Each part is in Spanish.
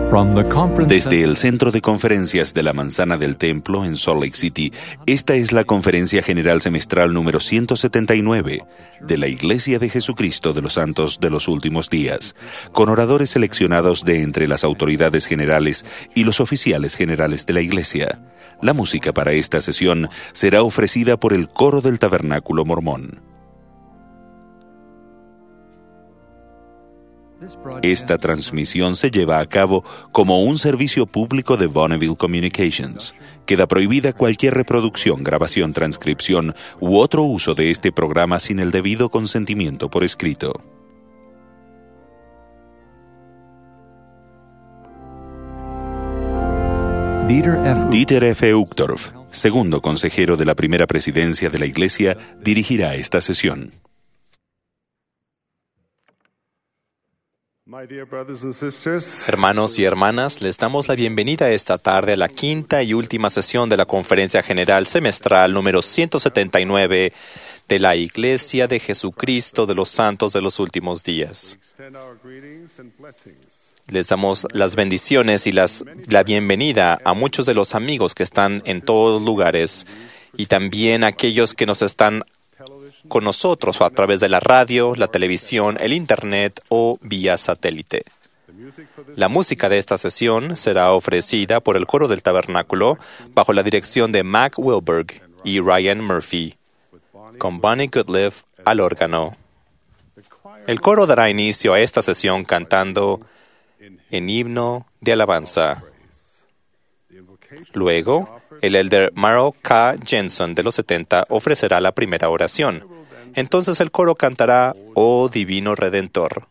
Desde el Centro de Conferencias de la Manzana del Templo en Salt Lake City, esta es la Conferencia General Semestral número 179 de la Iglesia de Jesucristo de los Santos de los Últimos Días, con oradores seleccionados de entre las autoridades generales y los oficiales generales de la Iglesia. La música para esta sesión será ofrecida por el Coro del Tabernáculo Mormón. Esta transmisión se lleva a cabo como un servicio público de Bonneville Communications. Queda prohibida cualquier reproducción, grabación, transcripción u otro uso de este programa sin el debido consentimiento por escrito. Dieter F. Uchtdorf, segundo consejero de la primera presidencia de la Iglesia, dirigirá esta sesión. Hermanos y hermanas, les damos la bienvenida esta tarde a la quinta y última sesión de la Conferencia General Semestral número 179 de la Iglesia de Jesucristo de los Santos de los Últimos Días. Les damos las bendiciones y la bienvenida a muchos de los amigos que están en todos lugares y también a aquellos que nos están con nosotros a través de la radio, la televisión, el internet o vía satélite. La música de esta sesión será ofrecida por el Coro del Tabernáculo bajo la dirección de Mac Wilberg y Ryan Murphy, con Bonnie Goodliff al órgano. El coro dará inicio a esta sesión cantando en himno de alabanza. Luego, el elder Merle K. Jensen de los 70 ofrecerá la primera oración. Entonces el coro cantará «Oh Divino Redentor».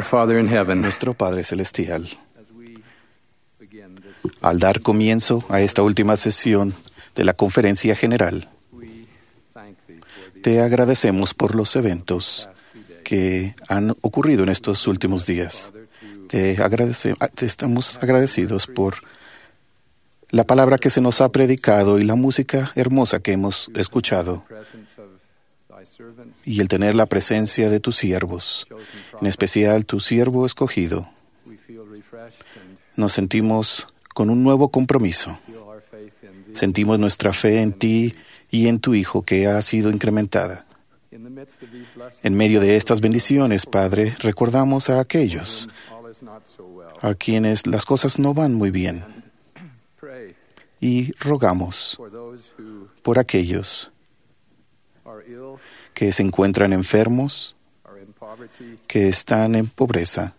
Father in heaven, Nuestro Padre Celestial, al dar comienzo a esta última sesión de la Conferencia General, te agradecemos por los eventos que han ocurrido en estos últimos días. Te estamos agradecidos por la palabra que se nos ha predicado y la música hermosa que hemos escuchado, y el tener la presencia de tus siervos, en especial tu siervo escogido. Nos sentimos con un nuevo compromiso. Sentimos nuestra fe en ti y en tu Hijo que ha sido incrementada. En medio de estas bendiciones, Padre, recordamos a aquellos a quienes las cosas no van muy bien, y rogamos por aquellos que se encuentran enfermos, que están en pobreza,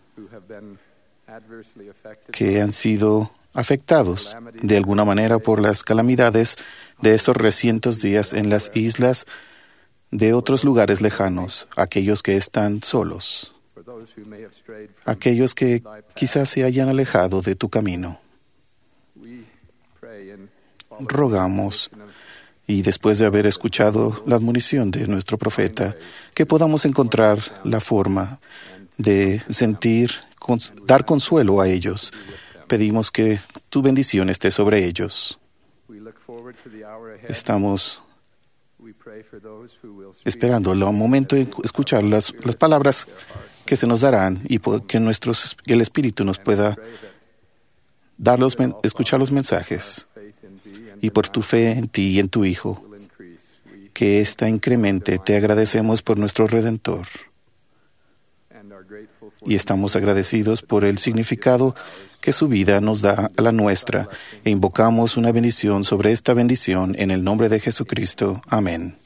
que han sido afectados de alguna manera por las calamidades de estos recientes días en las islas de otros lugares lejanos, aquellos que están solos, aquellos que quizás se hayan alejado de tu camino. Rogamos, y después de haber escuchado la admonición de nuestro profeta, que podamos encontrar la forma de dar consuelo a ellos. Pedimos que tu bendición esté sobre ellos. Estamos esperando el momento de escuchar las palabras que se nos darán y que el Espíritu nos pueda escuchar los mensajes. Y por tu fe en ti y en tu Hijo, que ésta incremente, te agradecemos por nuestro Redentor. Y estamos agradecidos por el significado que su vida nos da a la nuestra, e invocamos una bendición sobre esta bendición en el nombre de Jesucristo. Amén.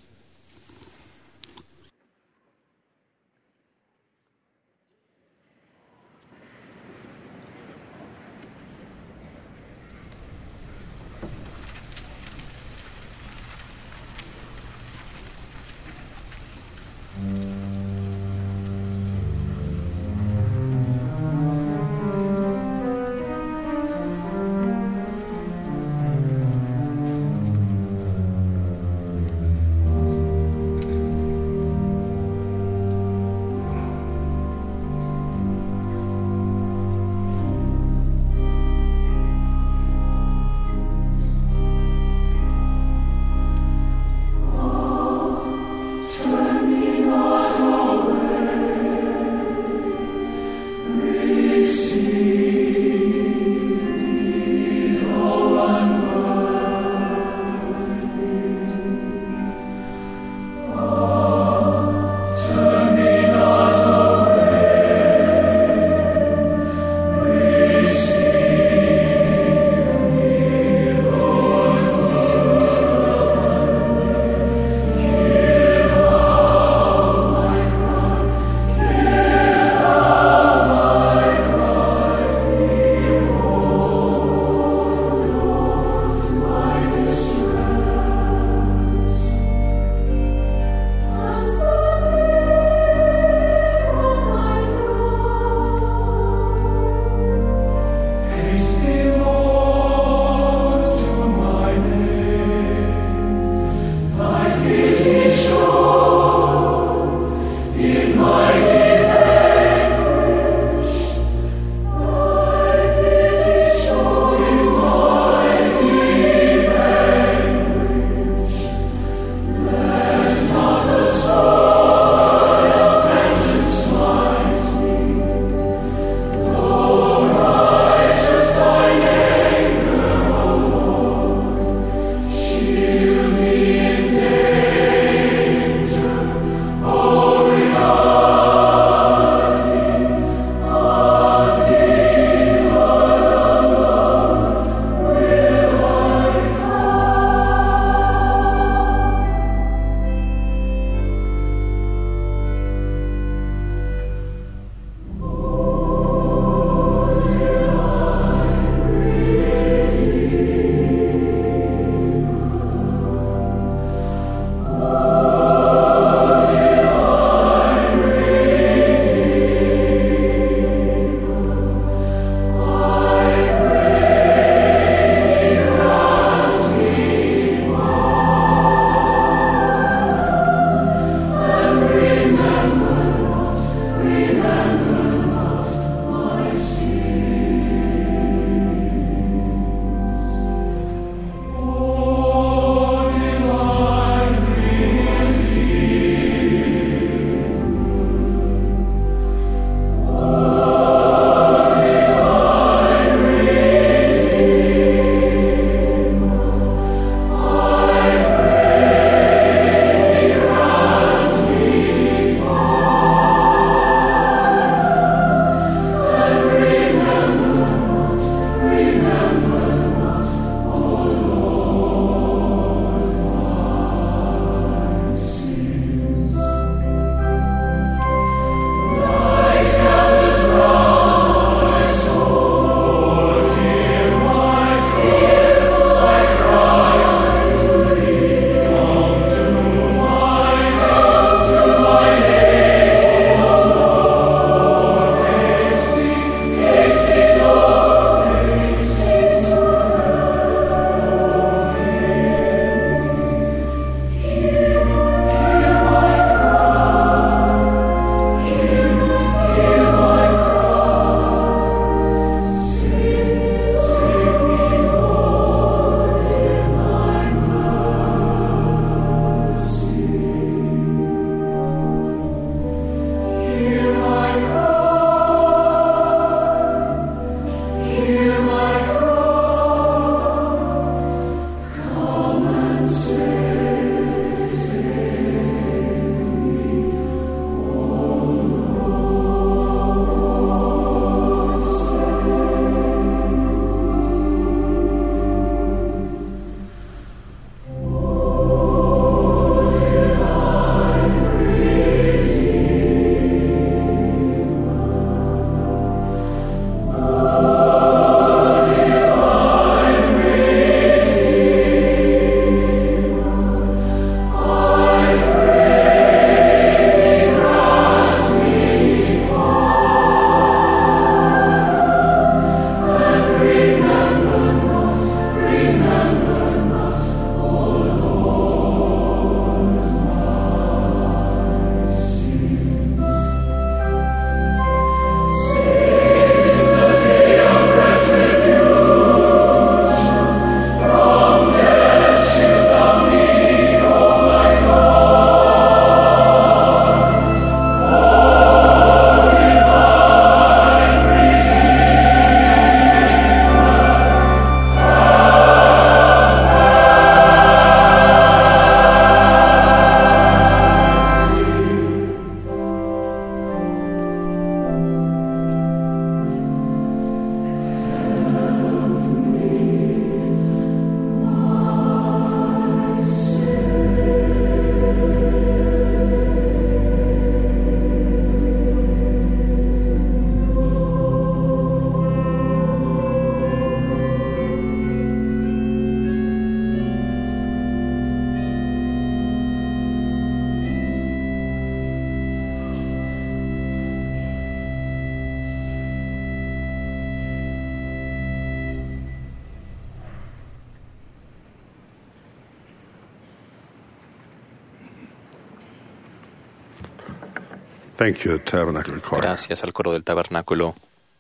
Thank you, Tabernacle Choir. Gracias al coro del tabernáculo.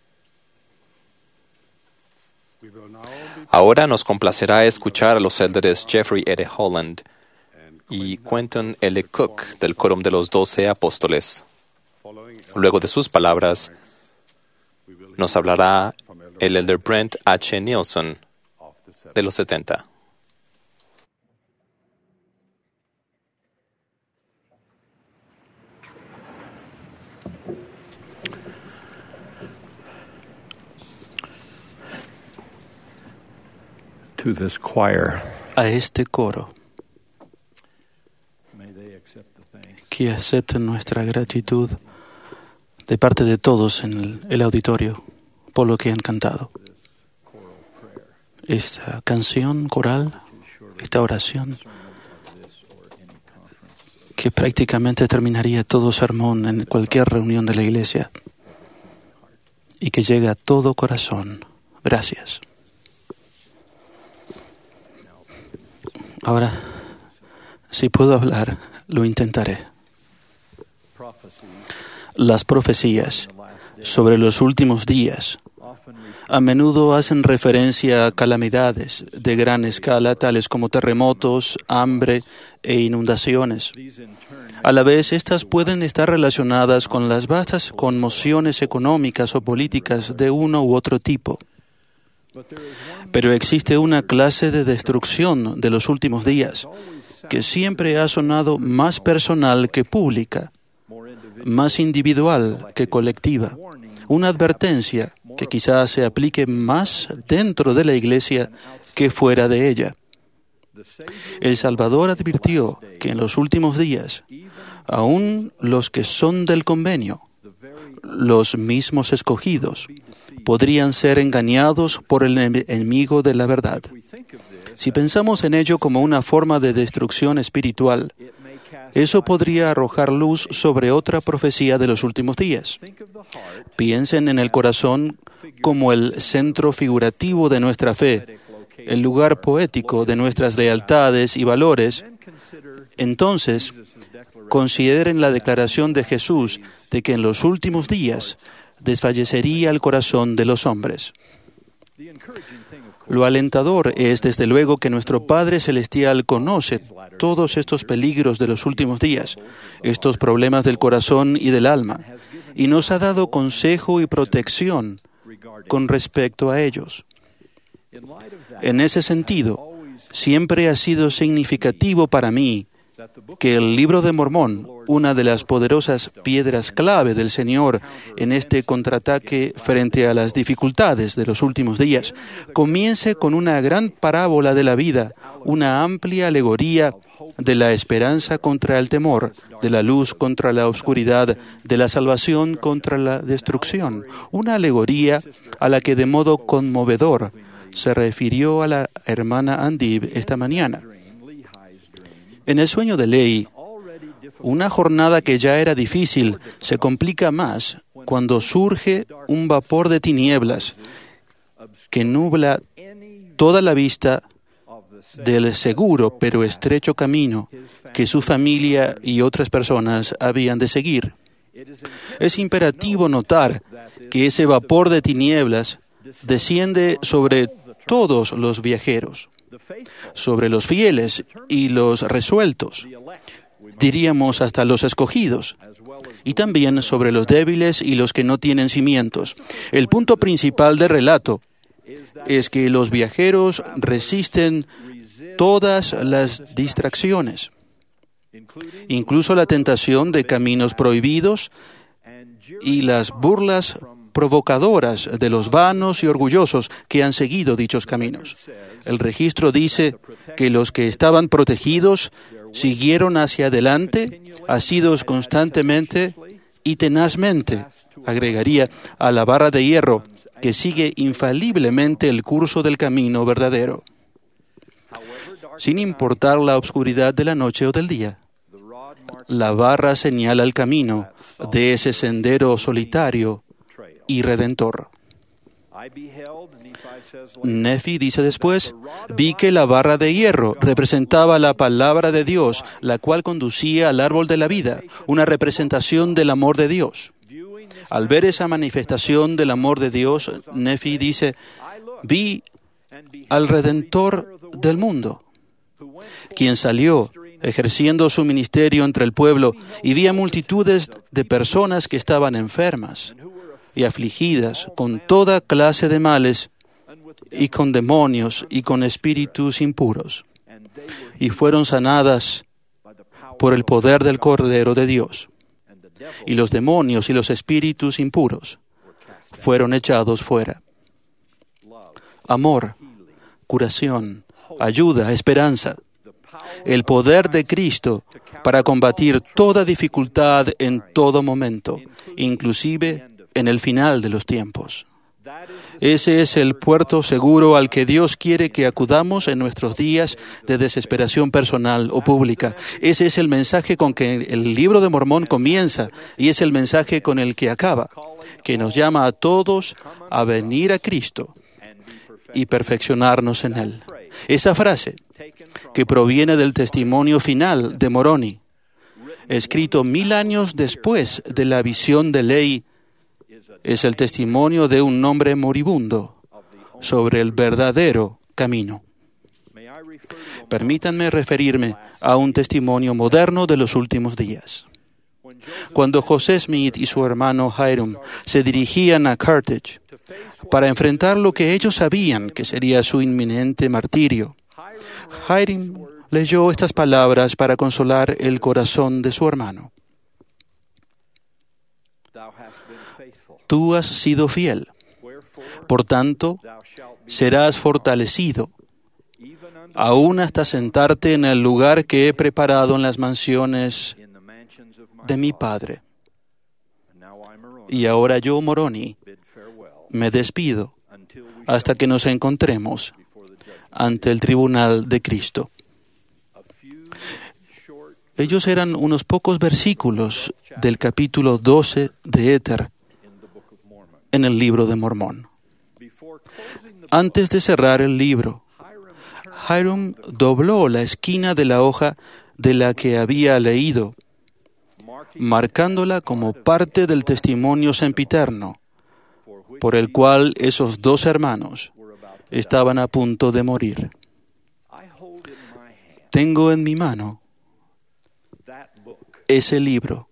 Ahora nos complacerá escuchar a los élderes Jeffrey R. Holland y Quentin L. Cook del Quórum de los 12 Apóstoles. Luego de sus palabras, nos hablará el elder Brent H. Nielsen de los 70. To this choir, A este coro, que acepten nuestra gratitud de parte de todos en el auditorio por lo que han cantado. Esta canción coral, esta oración, que prácticamente terminaría todo sermón en cualquier reunión de la iglesia y que llega a todo corazón. Gracias. Ahora, si puedo hablar, lo intentaré. Las profecías sobre los últimos días a menudo hacen referencia a calamidades de gran escala, tales como terremotos, hambre e inundaciones. A la vez, estas pueden estar relacionadas con las vastas conmociones económicas o políticas de uno u otro tipo. Pero existe una clase de destrucción de los últimos días que siempre ha sonado más personal que pública, más individual que colectiva. Una advertencia que quizás se aplique más dentro de la iglesia que fuera de ella. El Salvador advirtió que en los últimos días, aún los que son del convenio, los mismos escogidos, podrían ser engañados por el enemigo de la verdad. Si pensamos en ello como una forma de destrucción espiritual, eso podría arrojar luz sobre otra profecía de los últimos días. Piensen en el corazón como el centro figurativo de nuestra fe, el lugar poético de nuestras lealtades y valores. Entonces, consideren la declaración de Jesús de que en los últimos días desfallecería el corazón de los hombres. Lo alentador es, desde luego, que nuestro Padre Celestial conoce todos estos peligros de los últimos días, estos problemas del corazón y del alma, y nos ha dado consejo y protección con respecto a ellos. En ese sentido, siempre ha sido significativo para mí que el Libro de Mormón, una de las poderosas piedras clave del Señor en este contraataque frente a las dificultades de los últimos días, comience con una gran parábola de la vida, una amplia alegoría de la esperanza contra el temor, de la luz contra la oscuridad, de la salvación contra la destrucción, una alegoría a la que de modo conmovedor se refirió a la hermana Andib esta mañana. En el sueño de Lehi, una jornada que ya era difícil se complica más cuando surge un vapor de tinieblas que nubla toda la vista del seguro pero estrecho camino que su familia y otras personas habían de seguir. Es imperativo notar que ese vapor de tinieblas desciende sobre todos los viajeros, sobre los fieles y los resueltos, diríamos hasta los escogidos, y también sobre los débiles y los que no tienen cimientos. El punto principal del relato es que los viajeros resisten todas las distracciones, incluso la tentación de caminos prohibidos y las burlas provocadoras de los vanos y orgullosos que han seguido dichos caminos. El registro dice que los que estaban protegidos siguieron hacia adelante, asidos constantemente y tenazmente, agregaría, a la barra de hierro que sigue infaliblemente el curso del camino verdadero, sin importar la oscuridad de la noche o del día. La barra señala el camino de ese sendero solitario y redentor. Nefi dice después, vi que la barra de hierro representaba la palabra de Dios, la cual conducía al árbol de la vida, una representación del amor de Dios. Al ver esa manifestación del amor de Dios, Nefi dice, vi al Redentor del mundo, quien salió ejerciendo su ministerio entre el pueblo, y vi a multitudes de personas que estaban enfermas y afligidas con toda clase de males y con demonios y con espíritus impuros, y fueron sanadas por el poder del Cordero de Dios. Y los demonios y los espíritus impuros fueron echados fuera. Amor, curación, ayuda, esperanza. El poder de Cristo para combatir toda dificultad en todo momento, inclusive en el final de los tiempos. Ese es el puerto seguro al que Dios quiere que acudamos en nuestros días de desesperación personal o pública. Ese es el mensaje con que el Libro de Mormón comienza y es el mensaje con el que acaba, que nos llama a todos a venir a Cristo y perfeccionarnos en Él. Esa frase, que proviene del testimonio final de Moroni, escrito 1000 años después de la visión de Ley, es el testimonio de un hombre moribundo sobre el verdadero camino. Permítanme referirme a un testimonio moderno de los últimos días. Cuando José Smith y su hermano Hiram se dirigían a Carthage para enfrentar lo que ellos sabían que sería su inminente martirio, Hiram leyó estas palabras para consolar el corazón de su hermano. Tú has sido fiel, por tanto, serás fortalecido, aún hasta sentarte en el lugar que he preparado en las mansiones de mi Padre. Y ahora yo, Moroni, me despido hasta que nos encontremos ante el tribunal de Cristo. Ellos eran unos pocos versículos del capítulo 12 de Éter en el Libro de Mormón. Antes de cerrar el libro, Hiram dobló la esquina de la hoja de la que había leído, marcándola como parte del testimonio sempiterno, por el cual esos dos hermanos estaban a punto de morir. Tengo en mi mano ese libro,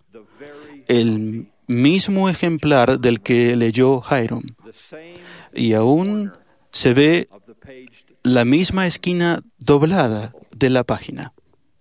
el mismo ejemplar del que leyó Hiram, y aún se ve la misma esquina doblada de la página.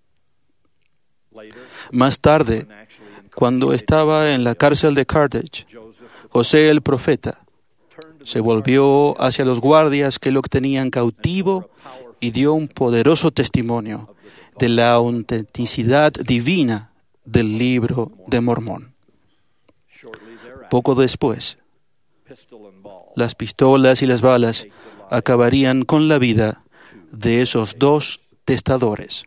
Más tarde, cuando estaba en la cárcel de Carthage, José el profeta se volvió hacia los guardias que lo tenían cautivo y dio un poderoso testimonio de la autenticidad divina del Libro de Mormón. Poco después, las pistolas y las balas acabarían con la vida de esos dos testadores.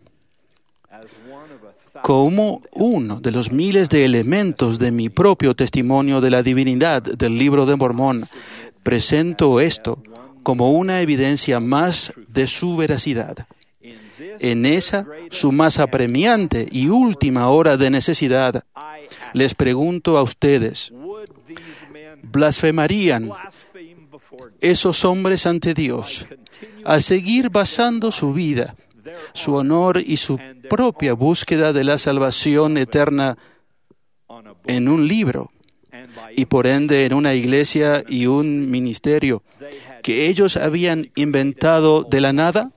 Como uno de los miles de elementos de mi propio testimonio de la divinidad del Libro de Mormón, presento esto como una evidencia más de su veracidad. En esa, su más apremiante y última hora de necesidad, les pregunto a ustedes, ¿blasfemarían esos hombres ante Dios al seguir basando su vida, su honor y su propia búsqueda de la salvación eterna en un libro y por ende en una iglesia y un ministerio que ellos habían inventado de la nada?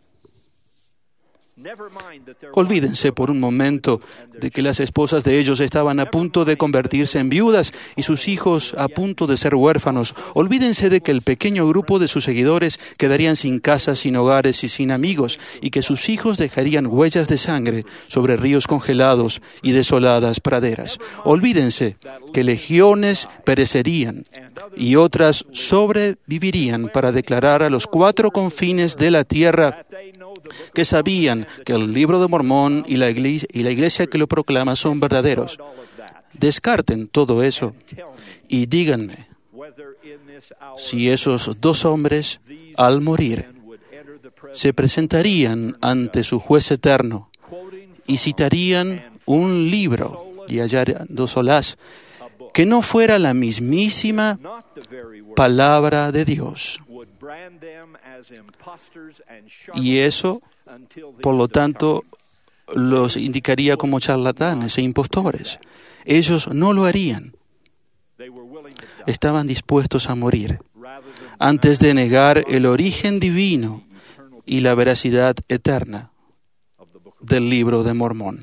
Olvídense por un momento de que las esposas de ellos estaban a punto de convertirse en viudas y sus hijos a punto de ser huérfanos. Olvídense de que el pequeño grupo de sus seguidores quedarían sin casas, sin hogares y sin amigos, y que sus hijos dejarían huellas de sangre sobre ríos congelados y desoladas praderas. Olvídense que legiones perecerían y otras sobrevivirían para declarar a los 4 confines de la tierra que sabían que el Libro de Mormón y la iglesia que lo proclama son verdaderos. Descarten todo eso y díganme si esos dos hombres, al morir, se presentarían ante su juez eterno y citarían un libro y hallando solaz que no fuera la mismísima palabra de Dios. Y eso, por lo tanto, los indicaría como charlatanes e impostores. Ellos no lo harían. Estaban dispuestos a morir antes de negar el origen divino y la veracidad eterna del libro de Mormón.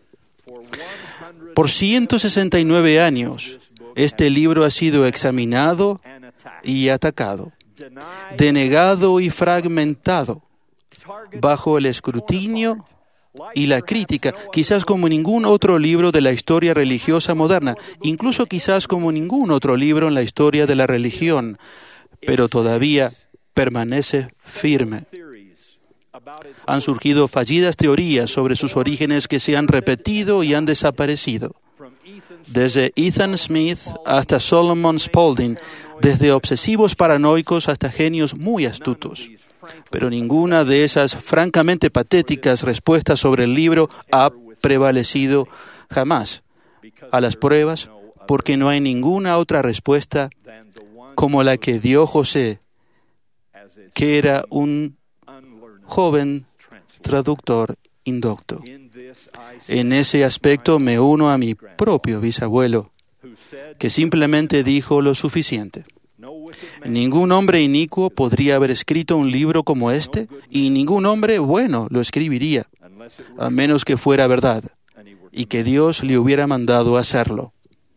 Por 169 años, este libro ha sido examinado y atacado, denegado y fragmentado, bajo el escrutinio y la crítica, quizás como ningún otro libro de la historia religiosa moderna, incluso quizás como ningún otro libro en la historia de la religión, pero todavía permanece firme. Han surgido fallidas teorías sobre sus orígenes que se han repetido y han desaparecido. Desde Ethan Smith hasta Solomon Spaulding, desde obsesivos paranoicos hasta genios muy astutos. Pero ninguna de esas francamente patéticas respuestas sobre el libro ha prevalecido jamás a las pruebas, porque no hay ninguna otra respuesta como la que dio José, que era un joven traductor indocto. En ese aspecto me uno a mi propio bisabuelo, que simplemente dijo lo suficiente. Ningún hombre inicuo podría haber escrito un libro como este, y ningún hombre bueno lo escribiría, a menos que fuera verdad, y que Dios le hubiera mandado hacerlo.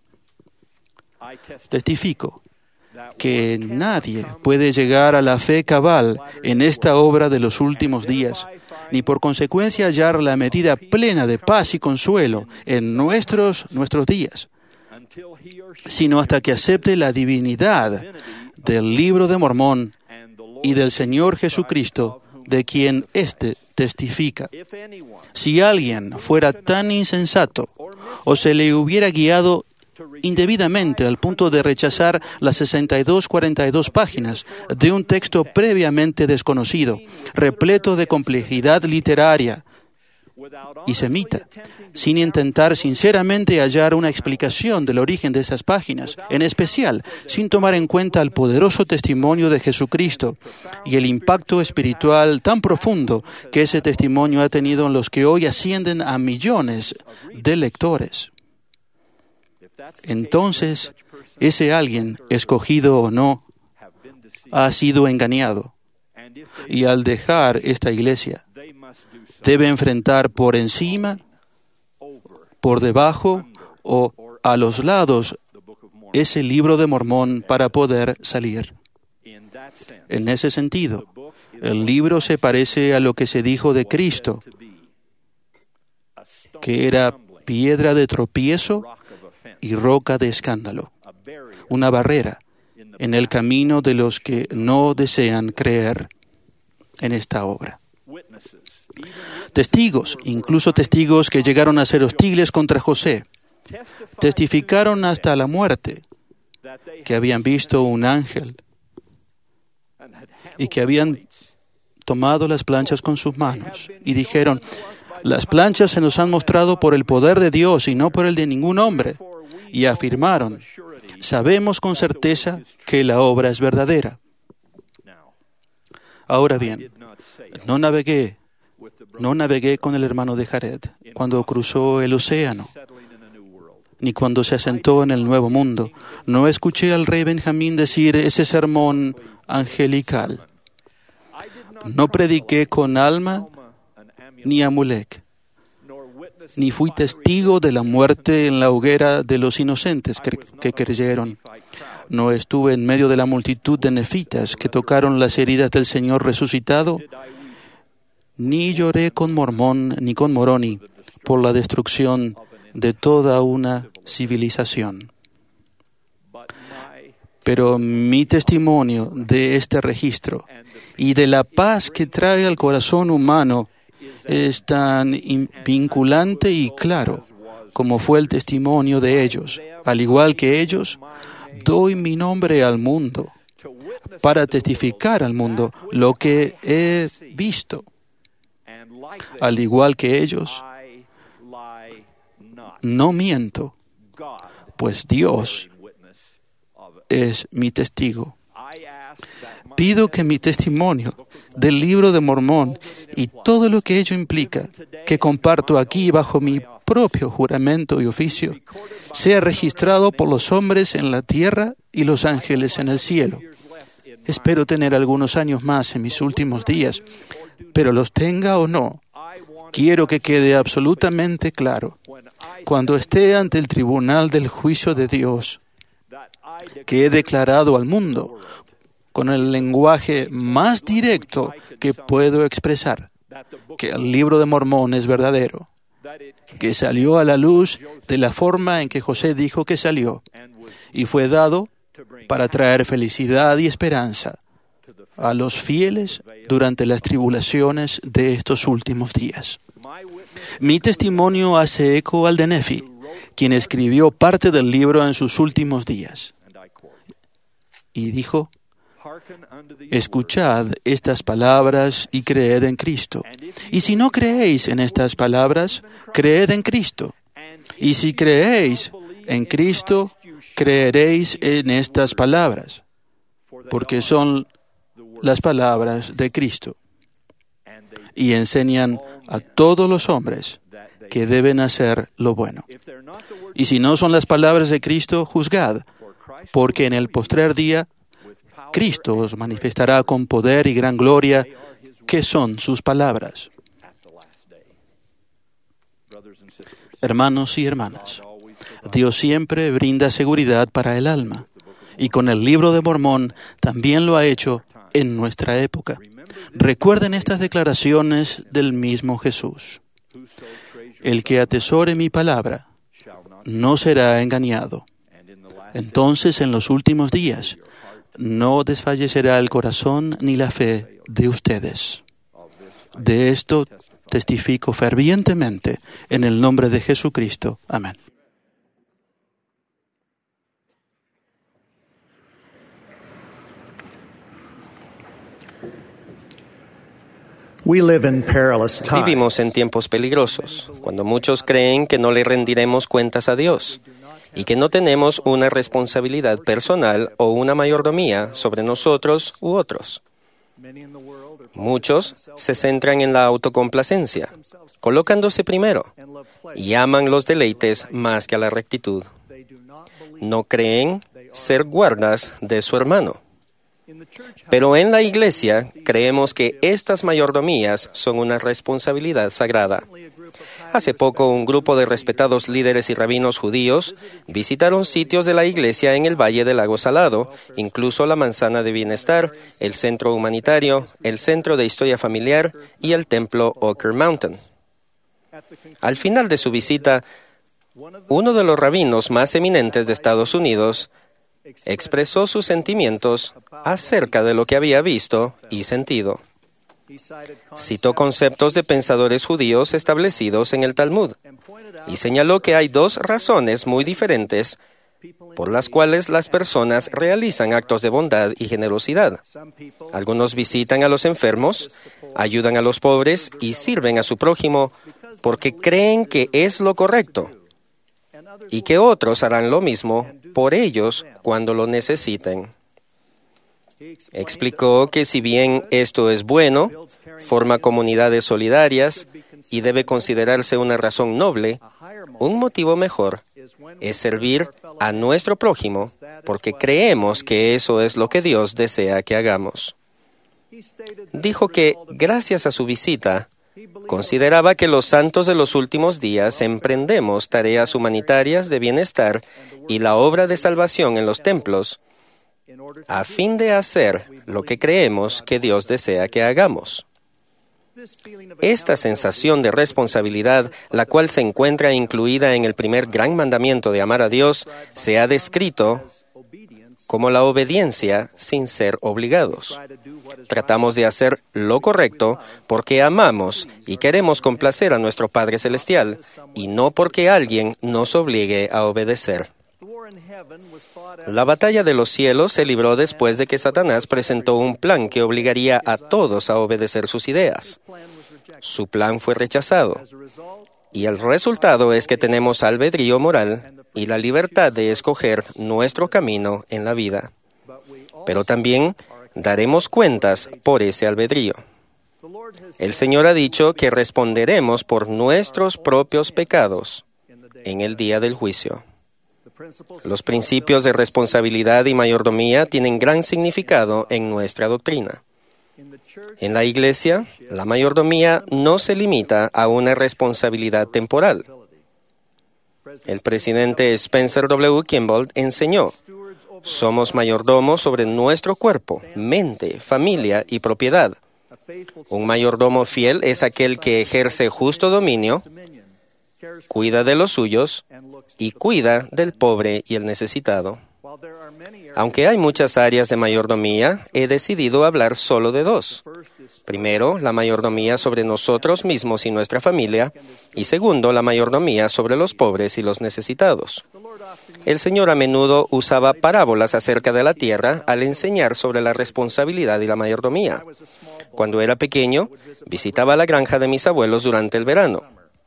Testifico que nadie puede llegar a la fe cabal en esta obra de los últimos días, ni por consecuencia hallar la medida plena de paz y consuelo en nuestros días, sino hasta que acepte la divinidad del libro de Mormón y del Señor Jesucristo, de quien éste testifica. Si alguien fuera tan insensato o se le hubiera guiado indebidamente al punto de rechazar las 42 páginas de un texto previamente desconocido, repleto de complejidad literaria y semita, sin intentar sinceramente hallar una explicación del origen de esas páginas, en especial sin tomar en cuenta el poderoso testimonio de Jesucristo y el impacto espiritual tan profundo que ese testimonio ha tenido en los que hoy ascienden a millones de lectores. Entonces, ese alguien, escogido o no, ha sido engañado. Y al dejar esta iglesia, debe enfrentar por encima, por debajo o a los lados ese libro de Mormón para poder salir. En ese sentido, el libro se parece a lo que se dijo de Cristo, que era piedra de tropiezo y roca de escándalo, una barrera en el camino de los que no desean creer en esta obra. Testigos, incluso testigos que llegaron a ser hostiles contra José, testificaron hasta la muerte que habían visto un ángel y que habían tomado las planchas con sus manos y dijeron: las planchas se nos han mostrado por el poder de Dios y no por el de ningún hombre. Y afirmaron: sabemos con certeza que la obra es verdadera. Ahora bien, no navegué con el hermano de Jared cuando cruzó el océano, ni cuando se asentó en el Nuevo Mundo. No escuché al rey Benjamín decir ese sermón angelical. No prediqué con Alma ni Amulek, ni fui testigo de la muerte en la hoguera de los inocentes que creyeron. No estuve en medio de la multitud de nefitas que tocaron las heridas del Señor resucitado, ni lloré con Mormón ni con Moroni por la destrucción de toda una civilización. Pero mi testimonio de este registro y de la paz que trae al corazón humano es tan vinculante y claro como fue el testimonio de ellos. Al igual que ellos, doy mi nombre al mundo para testificar al mundo lo que he visto. Al igual que ellos, no miento, pues Dios es mi testigo. Pido que mi testimonio del Libro de Mormón y todo lo que ello implica, que comparto aquí bajo mi propio juramento y oficio, sea registrado por los hombres en la tierra y los ángeles en el cielo. Espero tener algunos años más en mis últimos días, pero los tenga o no, quiero que quede absolutamente claro, cuando esté ante el tribunal del juicio de Dios, que he declarado al mundo, con el lenguaje más directo que puedo expresar, que el Libro de Mormón es verdadero, que salió a la luz de la forma en que José dijo que salió, y fue dado para traer felicidad y esperanza a los fieles durante las tribulaciones de estos últimos días. Mi testimonio hace eco al de Nefi, quien escribió parte del libro en sus últimos días. Y dijo: escuchad estas palabras y creed en Cristo. Y si no creéis en estas palabras, creed en Cristo. Y si creéis en Cristo, creeréis en estas palabras, porque son las palabras de Cristo. Y enseñan a todos los hombres que deben hacer lo bueno. Y si no son las palabras de Cristo, juzgad, porque en el postrer día Cristo os manifestará con poder y gran gloria, que son sus palabras. Hermanos y hermanas, Dios siempre brinda seguridad para el alma, y con el Libro de Mormón también lo ha hecho en nuestra época. Recuerden estas declaraciones del mismo Jesús: el que atesore mi palabra no será engañado. Entonces, en los últimos días, no desfallecerá el corazón ni la fe de ustedes. De esto testifico fervientemente en el nombre de Jesucristo. Amén. Vivimos en tiempos peligrosos, cuando muchos creen que no le rendiremos cuentas a Dios y que no tenemos una responsabilidad personal o una mayordomía sobre nosotros u otros. Muchos se centran en la autocomplacencia, colocándose primero, y aman los deleites más que a la rectitud. No creen ser guardas de su hermano. Pero en la Iglesia creemos que estas mayordomías son una responsabilidad sagrada. Hace poco, un grupo de respetados líderes y rabinos judíos visitaron sitios de la Iglesia en el Valle del Lago Salado, incluso la Manzana de Bienestar, el Centro Humanitario, el Centro de Historia Familiar y el Templo Ocker Mountain. Al final de su visita, uno de los rabinos más eminentes de Estados Unidos expresó sus sentimientos acerca de lo que había visto y sentido. Citó conceptos de pensadores judíos establecidos en el Talmud y señaló que hay dos razones muy diferentes por las cuales las personas realizan actos de bondad y generosidad. Algunos visitan a los enfermos, ayudan a los pobres y sirven a su prójimo porque creen que es lo correcto, y que otros harán lo mismo por ellos cuando lo necesiten. Explicó que si bien esto es bueno, forma comunidades solidarias y debe considerarse una razón noble, un motivo mejor es servir a nuestro prójimo porque creemos que eso es lo que Dios desea que hagamos. Dijo que, gracias a su visita, consideraba que los santos de los últimos días emprendemos tareas humanitarias de bienestar y la obra de salvación en los templos a fin de hacer lo que creemos que Dios desea que hagamos. Esta sensación de responsabilidad, la cual se encuentra incluida en el primer gran mandamiento de amar a Dios, se ha descrito como la obediencia sin ser obligados. Tratamos de hacer lo correcto porque amamos y queremos complacer a nuestro Padre Celestial y no porque alguien nos obligue a obedecer. La batalla de los cielos se libró después de que Satanás presentó un plan que obligaría a todos a obedecer sus ideas. Su plan fue rechazado, y el resultado es que tenemos albedrío moral y la libertad de escoger nuestro camino en la vida. Pero también daremos cuentas por ese albedrío. El Señor ha dicho que responderemos por nuestros propios pecados en el día del juicio. Los principios de responsabilidad y mayordomía tienen gran significado en nuestra doctrina. En la Iglesia, la mayordomía no se limita a una responsabilidad temporal. El presidente Spencer W. Kimball enseñó: somos mayordomos sobre nuestro cuerpo, mente, familia y propiedad. Un mayordomo fiel es aquel que ejerce justo dominio, cuida de los suyos y cuida del pobre y el necesitado. Aunque hay muchas áreas de mayordomía, he decidido hablar solo de dos. Primero, la mayordomía sobre nosotros mismos y nuestra familia, y segundo, la mayordomía sobre los pobres y los necesitados. El Señor a menudo usaba parábolas acerca de la tierra al enseñar sobre la responsabilidad y la mayordomía. Cuando era pequeño, visitaba la granja de mis abuelos durante el verano.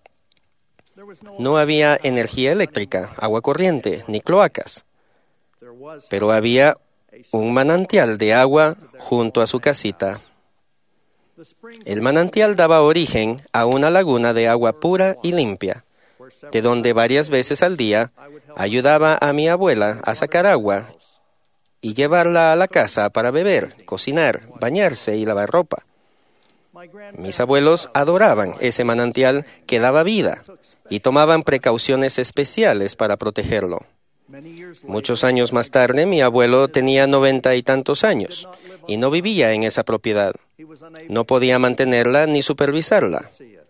No había energía eléctrica, agua corriente, ni cloacas. Pero había un manantial de agua junto a su casita. El manantial daba origen a una laguna de agua pura y limpia, de donde varias veces al día ayudaba a mi abuela a sacar agua y llevarla a la casa para beber, cocinar, bañarse y lavar ropa. Mis abuelos adoraban ese manantial que daba vida y tomaban precauciones especiales para protegerlo. Muchos años más tarde, mi abuelo tenía 90 y tantos años y no vivía en esa propiedad. No podía mantenerla ni supervisarla.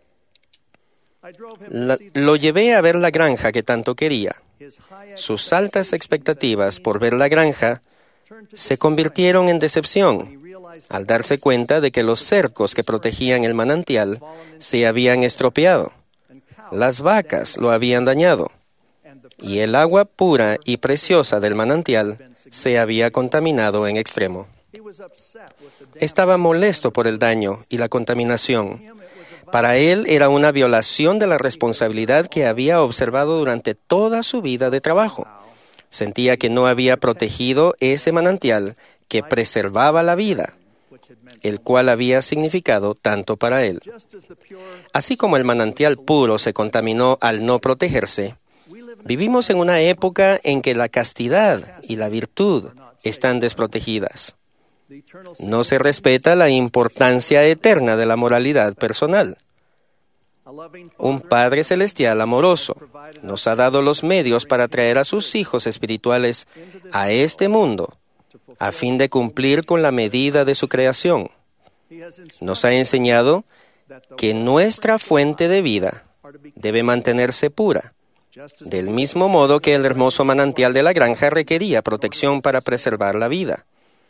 Lo llevé a ver la granja que tanto quería. Sus altas expectativas por ver la granja se convirtieron en decepción al darse cuenta de que los cercos que protegían el manantial se habían estropeado. Las vacas lo habían dañado y el agua pura y preciosa del manantial se había contaminado en extremo. Estaba molesto por el daño y la contaminación. Para él era una violación de la responsabilidad que había observado durante toda su vida de trabajo. Sentía que no había protegido ese manantial que preservaba la vida, el cual había significado tanto para él. Así como el manantial puro se contaminó al no protegerse, vivimos en una época en que la castidad y la virtud están desprotegidas. No se respeta la importancia eterna de la moralidad personal. Un Padre Celestial amoroso nos ha dado los medios para traer a sus hijos espirituales a este mundo, a fin de cumplir con la medida de su creación. Nos ha enseñado que nuestra fuente de vida debe mantenerse pura, del mismo modo que el hermoso manantial de la granja requería protección para preservar la vida.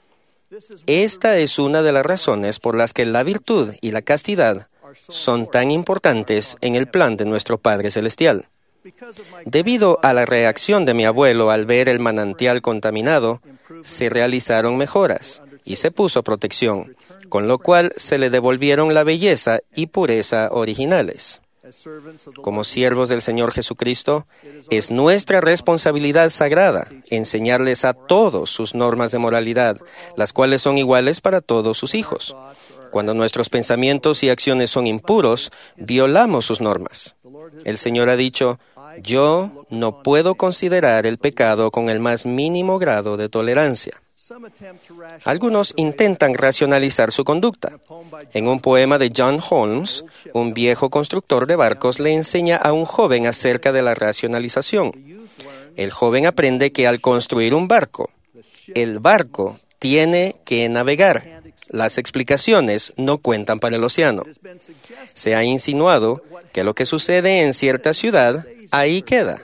Esta es una de las razones por las que la virtud y la castidad son tan importantes en el plan de nuestro Padre Celestial. Debido a la reacción de mi abuelo al ver el manantial contaminado, se realizaron mejoras y se puso protección, con lo cual se le devolvieron la belleza y pureza originales. Como siervos del Señor Jesucristo, es nuestra responsabilidad sagrada enseñarles a todos sus normas de moralidad, las cuales son iguales para todos sus hijos. Cuando nuestros pensamientos y acciones son impuros, violamos sus normas. El Señor ha dicho: yo no puedo considerar el pecado con el más mínimo grado de tolerancia. Algunos intentan racionalizar su conducta. En un poema de John Holmes, un viejo constructor de barcos le enseña a un joven acerca de la racionalización. El joven aprende que al construir un barco, el barco tiene que navegar. Las explicaciones no cuentan para el océano. Se ha insinuado que lo que sucede en cierta ciudad, ahí queda.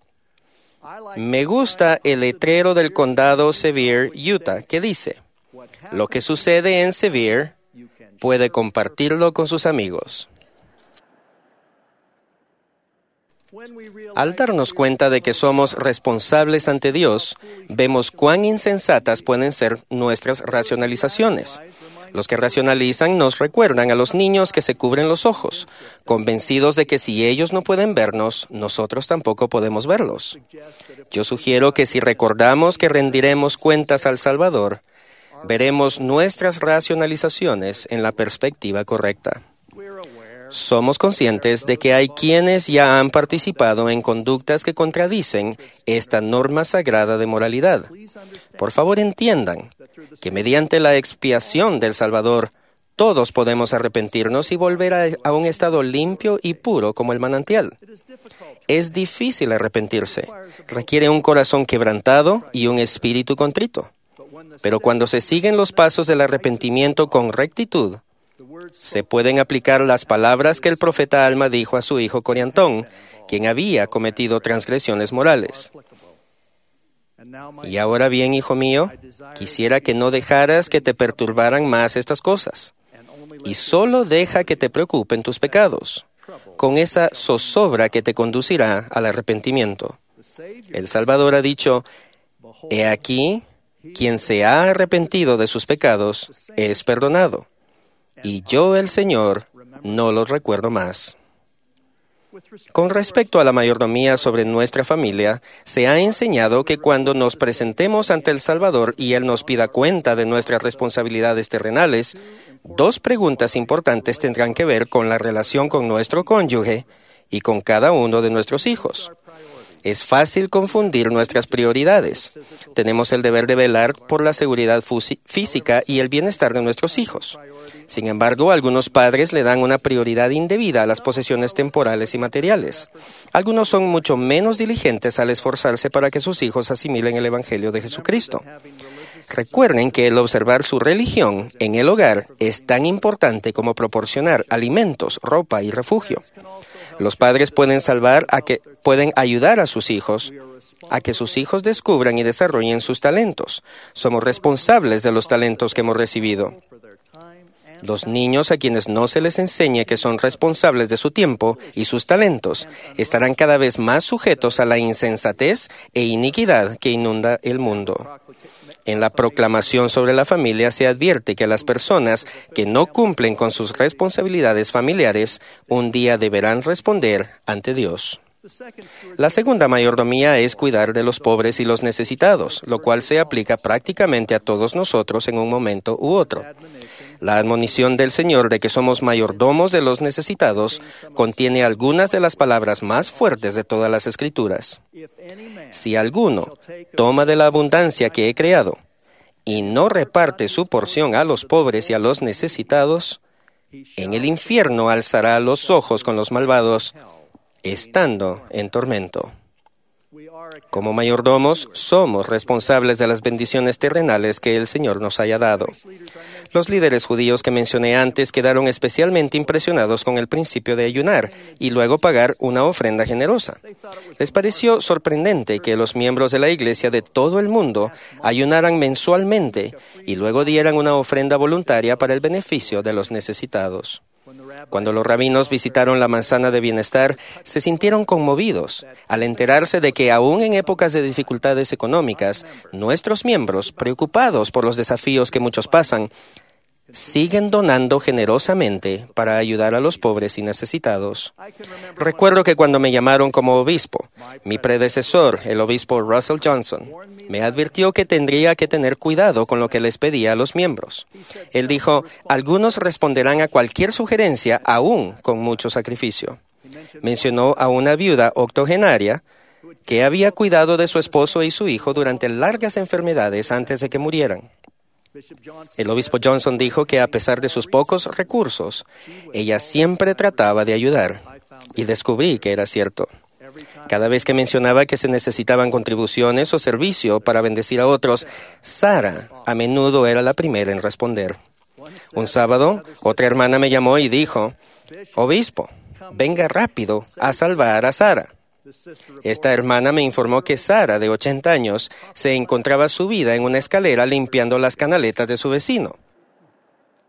Me gusta el letrero del condado Sevier, Utah, que dice: lo que sucede en Sevier puede compartirlo con sus amigos. Al darnos cuenta de que somos responsables ante Dios, vemos cuán insensatas pueden ser nuestras racionalizaciones. Los que racionalizan nos recuerdan a los niños que se cubren los ojos, convencidos de que si ellos no pueden vernos, nosotros tampoco podemos verlos. Yo sugiero que si recordamos que rendiremos cuentas al Salvador, veremos nuestras racionalizaciones en la perspectiva correcta. Somos conscientes de que hay quienes ya han participado en conductas que contradicen esta norma sagrada de moralidad. Por favor, entiendan que mediante la expiación del Salvador, todos podemos arrepentirnos y volver a un estado limpio y puro como el manantial. Es difícil arrepentirse. Requiere un corazón quebrantado y un espíritu contrito. Pero cuando se siguen los pasos del arrepentimiento con rectitud, se pueden aplicar las palabras que el profeta Alma dijo a su hijo Coriantón, quien había cometido transgresiones morales. Y ahora bien, hijo mío, quisiera que no dejaras que te perturbaran más estas cosas, y solo deja que te preocupen tus pecados, con esa zozobra que te conducirá al arrepentimiento. El Salvador ha dicho, «He aquí, quien se ha arrepentido de sus pecados es perdonado, y yo, el Señor, no los recuerdo más». Con respecto a la mayordomía sobre nuestra familia, se ha enseñado que cuando nos presentemos ante el Salvador y Él nos pida cuenta de nuestras responsabilidades terrenales, dos preguntas importantes tendrán que ver con la relación con nuestro cónyuge y con cada uno de nuestros hijos. Es fácil confundir nuestras prioridades. Tenemos el deber de velar por la seguridad física y el bienestar de nuestros hijos. Sin embargo, algunos padres le dan una prioridad indebida a las posesiones temporales y materiales. Algunos son mucho menos diligentes al esforzarse para que sus hijos asimilen el Evangelio de Jesucristo. Recuerden que el observar su religión en el hogar es tan importante como proporcionar alimentos, ropa y refugio. Los padres pueden ayudar a sus hijos a que sus hijos descubran y desarrollen sus talentos. Somos responsables de los talentos que hemos recibido. Los niños a quienes no se les enseñe que son responsables de su tiempo y sus talentos estarán cada vez más sujetos a la insensatez e iniquidad que inunda el mundo. En la proclamación sobre la familia se advierte que las personas que no cumplen con sus responsabilidades familiares un día deberán responder ante Dios. La segunda mayordomía es cuidar de los pobres y los necesitados, lo cual se aplica prácticamente a todos nosotros en un momento u otro. La admonición del Señor de que somos mayordomos de los necesitados contiene algunas de las palabras más fuertes de todas las Escrituras. Si alguno toma de la abundancia que he creado y no reparte su porción a los pobres y a los necesitados, en el infierno alzará los ojos con los malvados, estando en tormento. Como mayordomos, somos responsables de las bendiciones terrenales que el Señor nos haya dado. Los líderes judíos que mencioné antes quedaron especialmente impresionados con el principio de ayunar y luego pagar una ofrenda generosa. Les pareció sorprendente que los miembros de la iglesia de todo el mundo ayunaran mensualmente y luego dieran una ofrenda voluntaria para el beneficio de los necesitados. Cuando los rabinos visitaron la manzana de bienestar, se sintieron conmovidos al enterarse de que aún en épocas de dificultades económicas, nuestros miembros, preocupados por los desafíos que muchos pasan, siguen donando generosamente para ayudar a los pobres y necesitados. Recuerdo que cuando me llamaron como obispo, mi predecesor, el obispo Russell Johnson, me advirtió que tendría que tener cuidado con lo que les pedía a los miembros. Él dijo, algunos responderán a cualquier sugerencia, aún con mucho sacrificio. Mencionó a una viuda octogenaria que había cuidado de su esposo y su hijo durante largas enfermedades antes de que murieran. El obispo Johnson dijo que a pesar de sus pocos recursos, ella siempre trataba de ayudar, y descubrí que era cierto. Cada vez que mencionaba que se necesitaban contribuciones o servicio para bendecir a otros, Sara a menudo era la primera en responder. Un sábado, otra hermana me llamó y dijo, «Obispo, venga rápido a salvar a Sara». Esta hermana me informó que Sara, de 80 años, se encontraba subida en una escalera limpiando las canaletas de su vecino.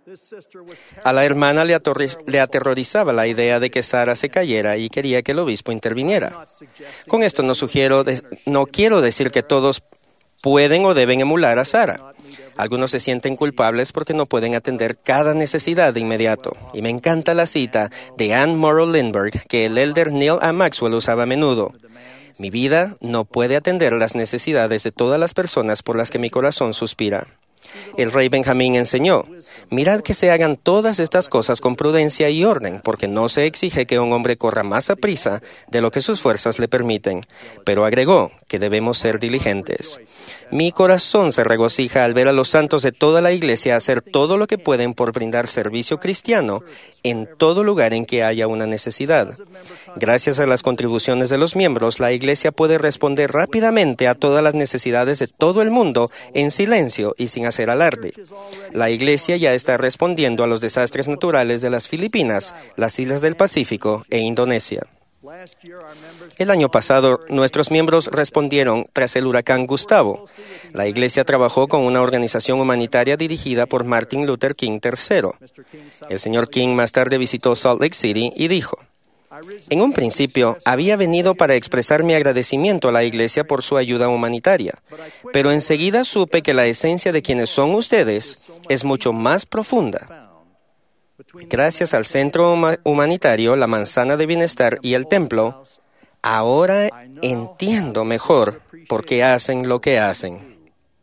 A la hermana le aterrorizaba la idea de que Sara se cayera y quería que el obispo interviniera. Con esto no quiero decir que todos pueden o deben emular a Sara. Algunos se sienten culpables porque no pueden atender cada necesidad de inmediato. Y me encanta la cita de Anne Morrow Lindbergh que el elder Neil A. Maxwell usaba a menudo. Mi vida no puede atender las necesidades de todas las personas por las que mi corazón suspira. El rey Benjamín enseñó, mirad que se hagan todas estas cosas con prudencia y orden, porque no se exige que un hombre corra más a prisa de lo que sus fuerzas le permiten. Pero agregó que debemos ser diligentes. Mi corazón se regocija al ver a los santos de toda la iglesia hacer todo lo que pueden por brindar servicio cristiano en todo lugar en que haya una necesidad. Gracias a las contribuciones de los miembros, la iglesia puede responder rápidamente a todas las necesidades de todo el mundo en silencio y sin hacer alarde. La iglesia ya está respondiendo a los desastres naturales de las Filipinas, las islas del Pacífico e Indonesia. El año pasado, nuestros miembros respondieron tras el huracán Gustavo. La iglesia trabajó con una organización humanitaria dirigida por Martin Luther King III. El señor King más tarde visitó Salt Lake City y dijo, en un principio, había venido para expresar mi agradecimiento a la iglesia por su ayuda humanitaria, pero enseguida supe que la esencia de quienes son ustedes es mucho más profunda. Gracias al Centro Humanitario, la Manzana de Bienestar y el Templo, ahora entiendo mejor por qué hacen lo que hacen.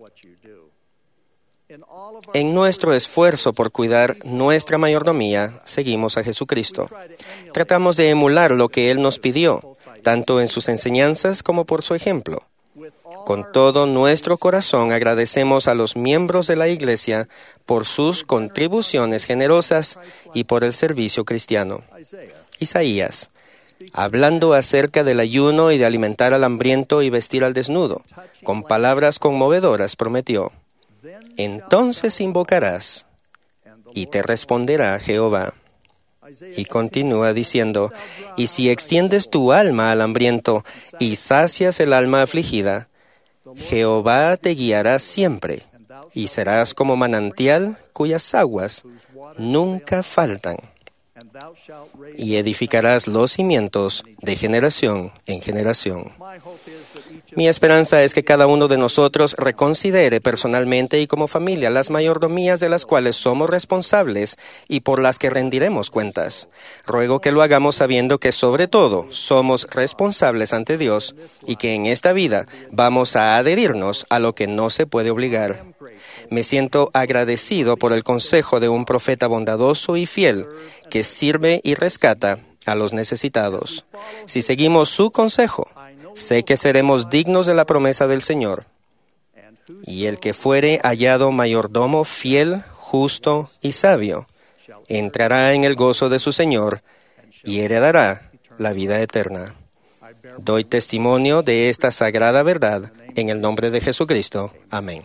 En nuestro esfuerzo por cuidar nuestra mayordomía, seguimos a Jesucristo. Tratamos de emular lo que Él nos pidió, tanto en sus enseñanzas como por su ejemplo. Con todo nuestro corazón agradecemos a los miembros de la Iglesia por sus contribuciones generosas y por el servicio cristiano. Isaías, hablando acerca del ayuno y de alimentar al hambriento y vestir al desnudo, con palabras conmovedoras prometió, entonces invocarás y te responderá Jehová. Y continúa diciendo, y si extiendes tu alma al hambriento y sacias el alma afligida, Jehová te guiará siempre, y serás como manantial cuyas aguas nunca faltan, y edificarás los cimientos de generación en generación. Mi esperanza es que cada uno de nosotros reconsidere personalmente y como familia las mayordomías de las cuales somos responsables y por las que rendiremos cuentas. Ruego que lo hagamos sabiendo que sobre todo somos responsables ante Dios y que en esta vida vamos a adherirnos a lo que no se puede obligar. Me siento agradecido por el consejo de un profeta bondadoso y fiel que sirve y rescata a los necesitados. Si seguimos su consejo, sé que seremos dignos de la promesa del Señor. Y el que fuere hallado mayordomo fiel, justo y sabio, entrará en el gozo de su Señor y heredará la vida eterna. Doy testimonio de esta sagrada verdad en el nombre de Jesucristo. Amén.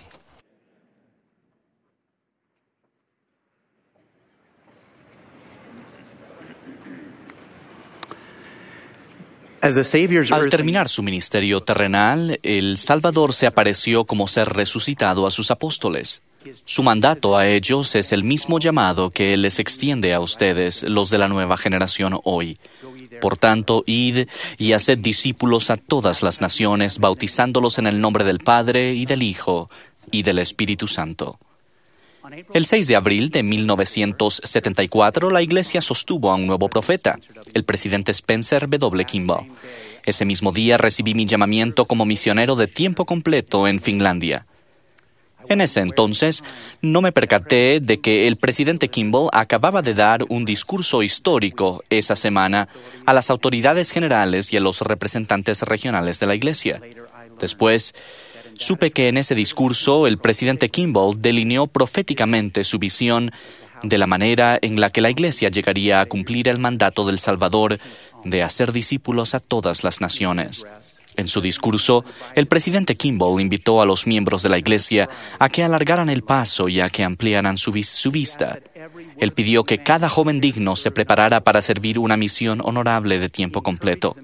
Al terminar su ministerio terrenal, el Salvador se apareció como ser resucitado a sus apóstoles. Su mandato a ellos es el mismo llamado que Él les extiende a ustedes, los de la nueva generación hoy. Por tanto, id y haced discípulos a todas las naciones, bautizándolos en el nombre del Padre y del Hijo y del Espíritu Santo. El 6 de abril de 1974, la Iglesia sostuvo a un nuevo profeta, el presidente Spencer W. Kimball. Ese mismo día recibí mi llamamiento como misionero de tiempo completo en Finlandia. En ese entonces, no me percaté de que el presidente Kimball acababa de dar un discurso histórico esa semana a las autoridades generales y a los representantes regionales de la Iglesia. Después, supe que en ese discurso el presidente Kimball delineó proféticamente su visión de la manera en la que la Iglesia llegaría a cumplir el mandato del Salvador de hacer discípulos a todas las naciones. En su discurso, el presidente Kimball invitó a los miembros de la Iglesia a que alargaran el paso y a que ampliaran su vista. Él pidió que cada joven digno se preparara para servir una misión honorable de tiempo completo.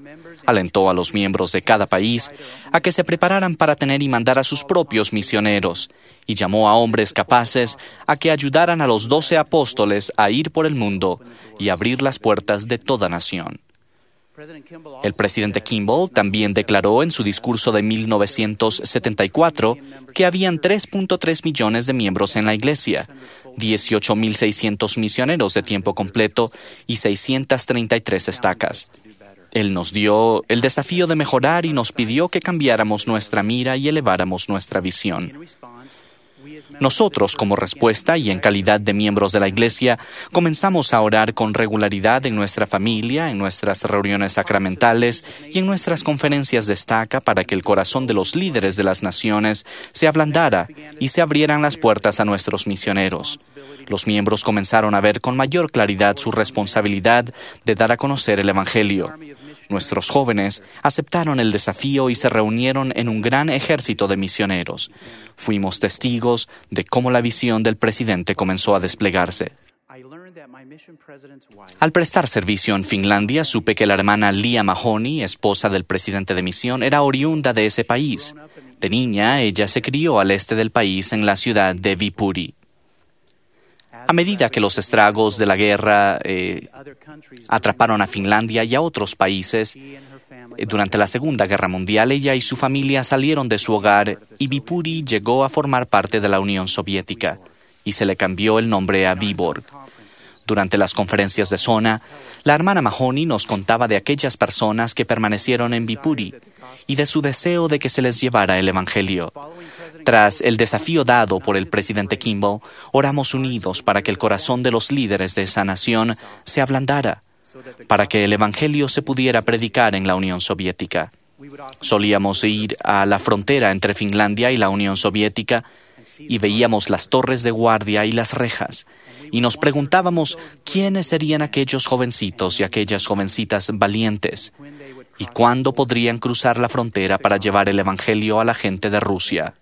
Alentó a los miembros de cada país a que se prepararan para tener y mandar a sus propios misioneros, y llamó a hombres capaces a que ayudaran a los 12 apóstoles a ir por el mundo y abrir las puertas de toda nación. El presidente Kimball también declaró en su discurso de 1974 que habían 3.3 millones de miembros en la Iglesia, 18.600 misioneros de tiempo completo y 633 estacas. Él nos dio el desafío de mejorar y nos pidió que cambiáramos nuestra mira y eleváramos nuestra visión. Nosotros, como respuesta y en calidad de miembros de la Iglesia, comenzamos a orar con regularidad en nuestra familia, en nuestras reuniones sacramentales y en nuestras conferencias de estaca para que el corazón de los líderes de las naciones se ablandara y se abrieran las puertas a nuestros misioneros. Los miembros comenzaron a ver con mayor claridad su responsabilidad de dar a conocer el Evangelio. Nuestros jóvenes aceptaron el desafío y se reunieron en un gran ejército de misioneros. Fuimos testigos de cómo la visión del presidente comenzó a desplegarse. Al prestar servicio en Finlandia, supe que la hermana Lia Mahoney, esposa del presidente de misión, era oriunda de ese país. De niña, ella se crió al este del país en la ciudad de Viipuri. A medida que los estragos de la guerra atraparon a Finlandia y a otros países, durante la Segunda Guerra Mundial, ella y su familia salieron de su hogar y Viipuri llegó a formar parte de la Unión Soviética y se le cambió el nombre a Vyborg. Durante las conferencias de zona, la hermana Mahoney nos contaba de aquellas personas que permanecieron en Viipuri y de su deseo de que se les llevara el Evangelio. Tras el desafío dado por el presidente Kimball, oramos unidos para que el corazón de los líderes de esa nación se ablandara, para que el Evangelio se pudiera predicar en la Unión Soviética. Solíamos ir a la frontera entre Finlandia y la Unión Soviética y veíamos las torres de guardia y las rejas, y nos preguntábamos quiénes serían aquellos jovencitos y aquellas jovencitas valientes, y cuándo podrían cruzar la frontera para llevar el Evangelio a la gente de Rusia.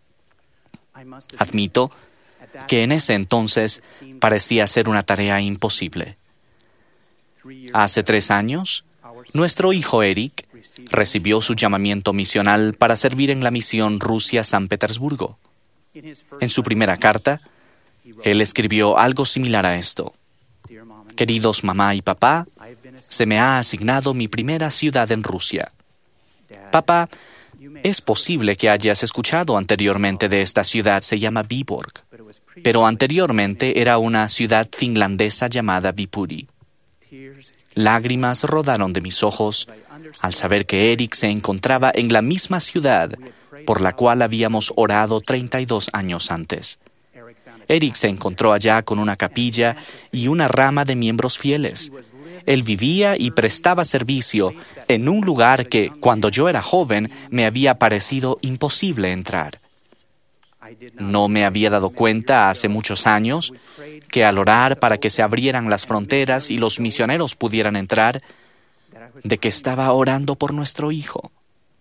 Admito que en ese entonces parecía ser una tarea imposible. Hace 3 años, nuestro hijo Eric recibió su llamamiento misional para servir en la misión Rusia-San Petersburgo. En su primera carta, él escribió algo similar a esto. Queridos mamá y papá, se me ha asignado mi primera ciudad en Rusia. Papá, es posible que hayas escuchado anteriormente de esta ciudad, se llama Vyborg, pero anteriormente era una ciudad finlandesa llamada Viipuri. Lágrimas rodaron de mis ojos al saber que Eric se encontraba en la misma ciudad por la cual habíamos orado 32 años antes. Eric se encontró allá con una capilla y una rama de miembros fieles. Él vivía y prestaba servicio en un lugar que, cuando yo era joven, me había parecido imposible entrar. No me había dado cuenta hace muchos años que al orar para que se abrieran las fronteras y los misioneros pudieran entrar, de que estaba orando por nuestro hijo.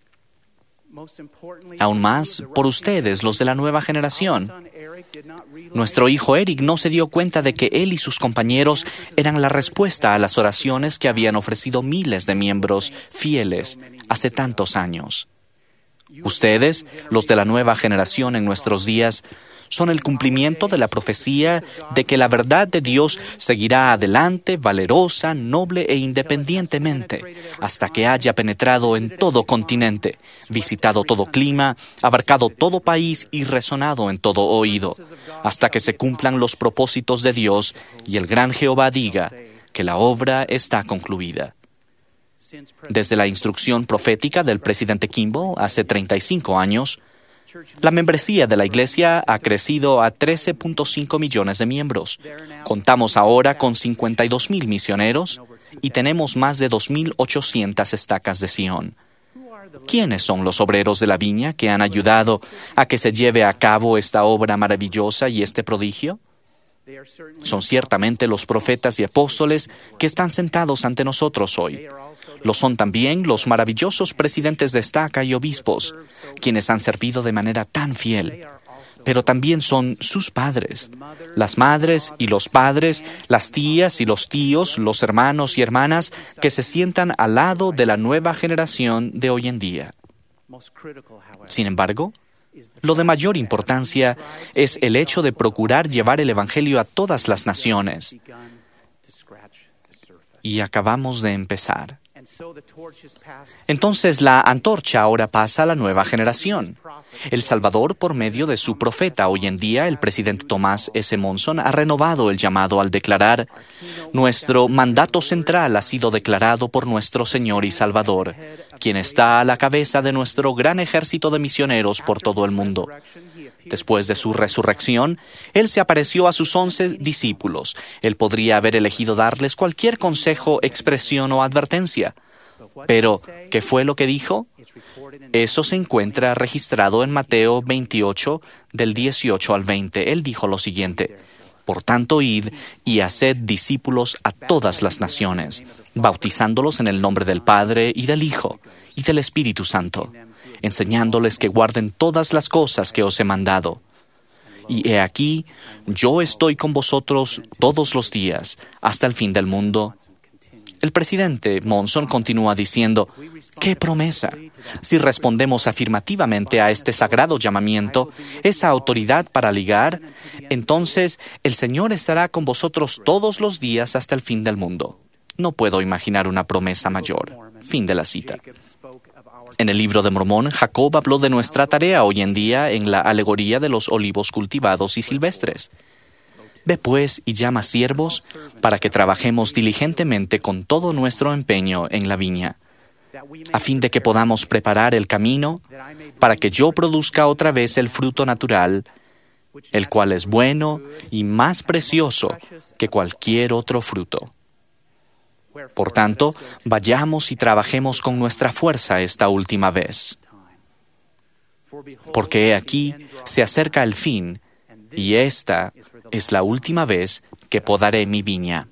Aún más, por ustedes, los de la nueva generación. Nuestro hijo Eric no se dio cuenta de que él y sus compañeros eran la respuesta a las oraciones que habían ofrecido miles de miembros fieles hace tantos años. Ustedes, los de la nueva generación en nuestros días, son el cumplimiento de la profecía de que la verdad de Dios seguirá adelante, valerosa, noble e independientemente, hasta que haya penetrado en todo continente, visitado todo clima, abarcado todo país y resonado en todo oído, hasta que se cumplan los propósitos de Dios y el gran Jehová diga que la obra está concluida. Desde la instrucción profética del presidente Kimball hace 35 años, la membresía de la Iglesia ha crecido a 13.5 millones de miembros. Contamos ahora con 52,000 misioneros y tenemos más de 2,800 estacas de Sion. ¿Quiénes son los obreros de la viña que han ayudado a que se lleve a cabo esta obra maravillosa y este prodigio? Son ciertamente los profetas y apóstoles que están sentados ante nosotros hoy. Lo son también los maravillosos presidentes de estaca y obispos, quienes han servido de manera tan fiel. pero también son sus padres. Las madres y los padres, las tías y los tíos, los hermanos y hermanas que se sientan al lado de la nueva generación de hoy en día. Sin embargo, lo de mayor importancia es el hecho de procurar llevar el Evangelio a todas las naciones. Y acabamos de empezar. Entonces la antorcha ahora pasa a la nueva generación. El Salvador, por medio de su profeta, hoy en día el presidente Thomas S. Monson ha renovado el llamado al declarar: nuestro mandato central ha sido declarado por nuestro Señor y Salvador, quien está a la cabeza de nuestro gran ejército de misioneros por todo el mundo. Después de su resurrección, Él se apareció a sus 11 discípulos. Él podría haber elegido darles cualquier consejo, expresión o advertencia. Pero, ¿qué fue lo que dijo? Eso se encuentra registrado en Mateo 28, del 18 al 20. Él dijo lo siguiente: por tanto, id y haced discípulos a todas las naciones, bautizándolos en el nombre del Padre y del Hijo y del Espíritu Santo, enseñándoles que guarden todas las cosas que os he mandado. Y he aquí, yo estoy con vosotros todos los días, hasta el fin del mundo. El presidente Monson continúa diciendo: ¡qué promesa! Si respondemos afirmativamente a este sagrado llamamiento, esa autoridad para ligar, entonces el Señor estará con vosotros todos los días hasta el fin del mundo. No puedo imaginar una promesa mayor. Fin de la cita. En el libro de Mormón, Jacob habló de nuestra tarea hoy en día en la alegoría de los olivos cultivados y silvestres. Ve pues y llama siervos para que trabajemos diligentemente con todo nuestro empeño en la viña, a fin de que podamos preparar el camino para que yo produzca otra vez el fruto natural, el cual es bueno y más precioso que cualquier otro fruto. Por tanto, vayamos y trabajemos con nuestra fuerza esta última vez. Porque he aquí se acerca el fin, y esta es la última vez que podaré mi viña.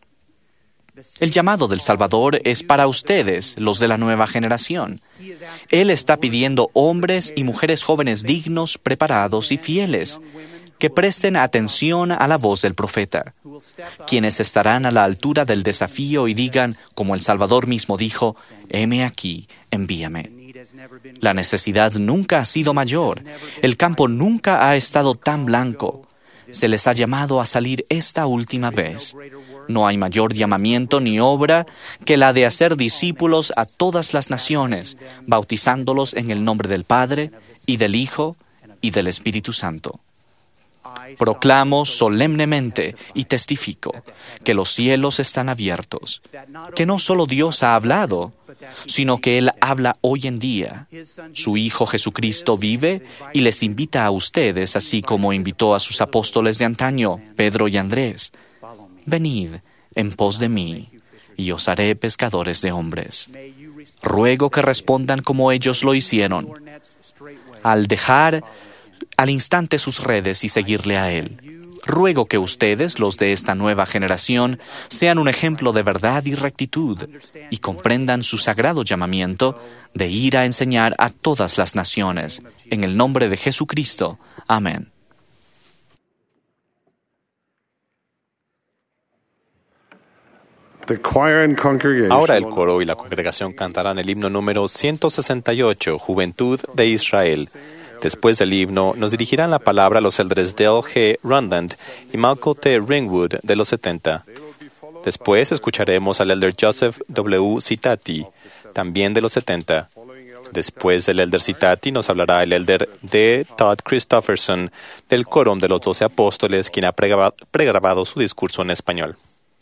El llamado del Salvador es para ustedes, los de la nueva generación. Él está pidiendo hombres y mujeres jóvenes dignos, preparados y fieles, que presten atención a la voz del profeta, quienes estarán a la altura del desafío y digan, como el Salvador mismo dijo: heme aquí, envíame. La necesidad nunca ha sido mayor, el campo nunca ha estado tan blanco. Se les ha llamado a salir esta última vez. No hay mayor llamamiento ni obra que la de hacer discípulos a todas las naciones, bautizándolos en el nombre del Padre, y del Hijo, y del Espíritu Santo. Proclamo solemnemente y testifico que los cielos están abiertos, que no solo Dios ha hablado, sino que Él habla hoy en día. Su Hijo Jesucristo vive y les invita a ustedes, así como invitó a sus apóstoles de antaño, Pedro y Andrés: venid en pos de mí, y os haré pescadores de hombres. Ruego que respondan como ellos lo hicieron, al dejar al instante sus redes y seguirle a Él. Ruego que ustedes, los de esta nueva generación, sean un ejemplo de verdad y rectitud y comprendan su sagrado llamamiento de ir a enseñar a todas las naciones. En el nombre de Jesucristo. Amén. Ahora el coro y la congregación cantarán el himno número 168, Juventud de Israel. Después del himno, nos dirigirán la palabra los eldres Dale G. Rundland y Malcolm T. Ringwood de los 70. Después escucharemos al elder Joseph W. Citati, también de los 70. Después del elder Citati nos hablará el elder D. Todd Christofferson del Quórum de los 12 Apóstoles, quien ha pregrabado su discurso en español.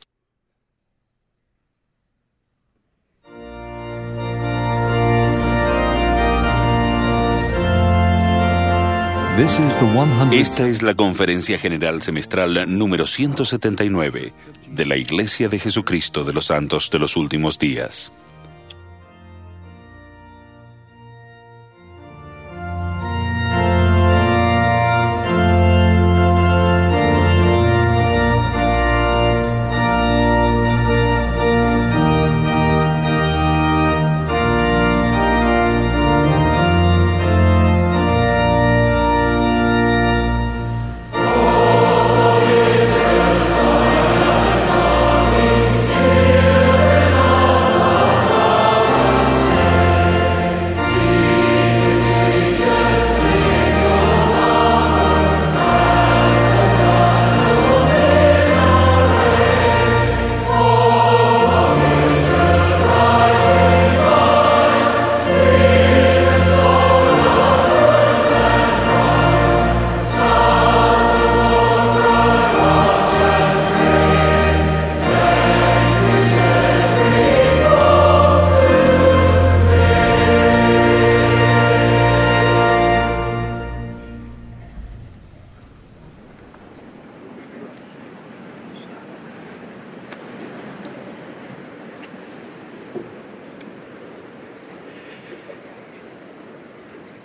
Esta es la Conferencia General Semestral número 179 de la Iglesia de Jesucristo de los Santos de los Últimos Días.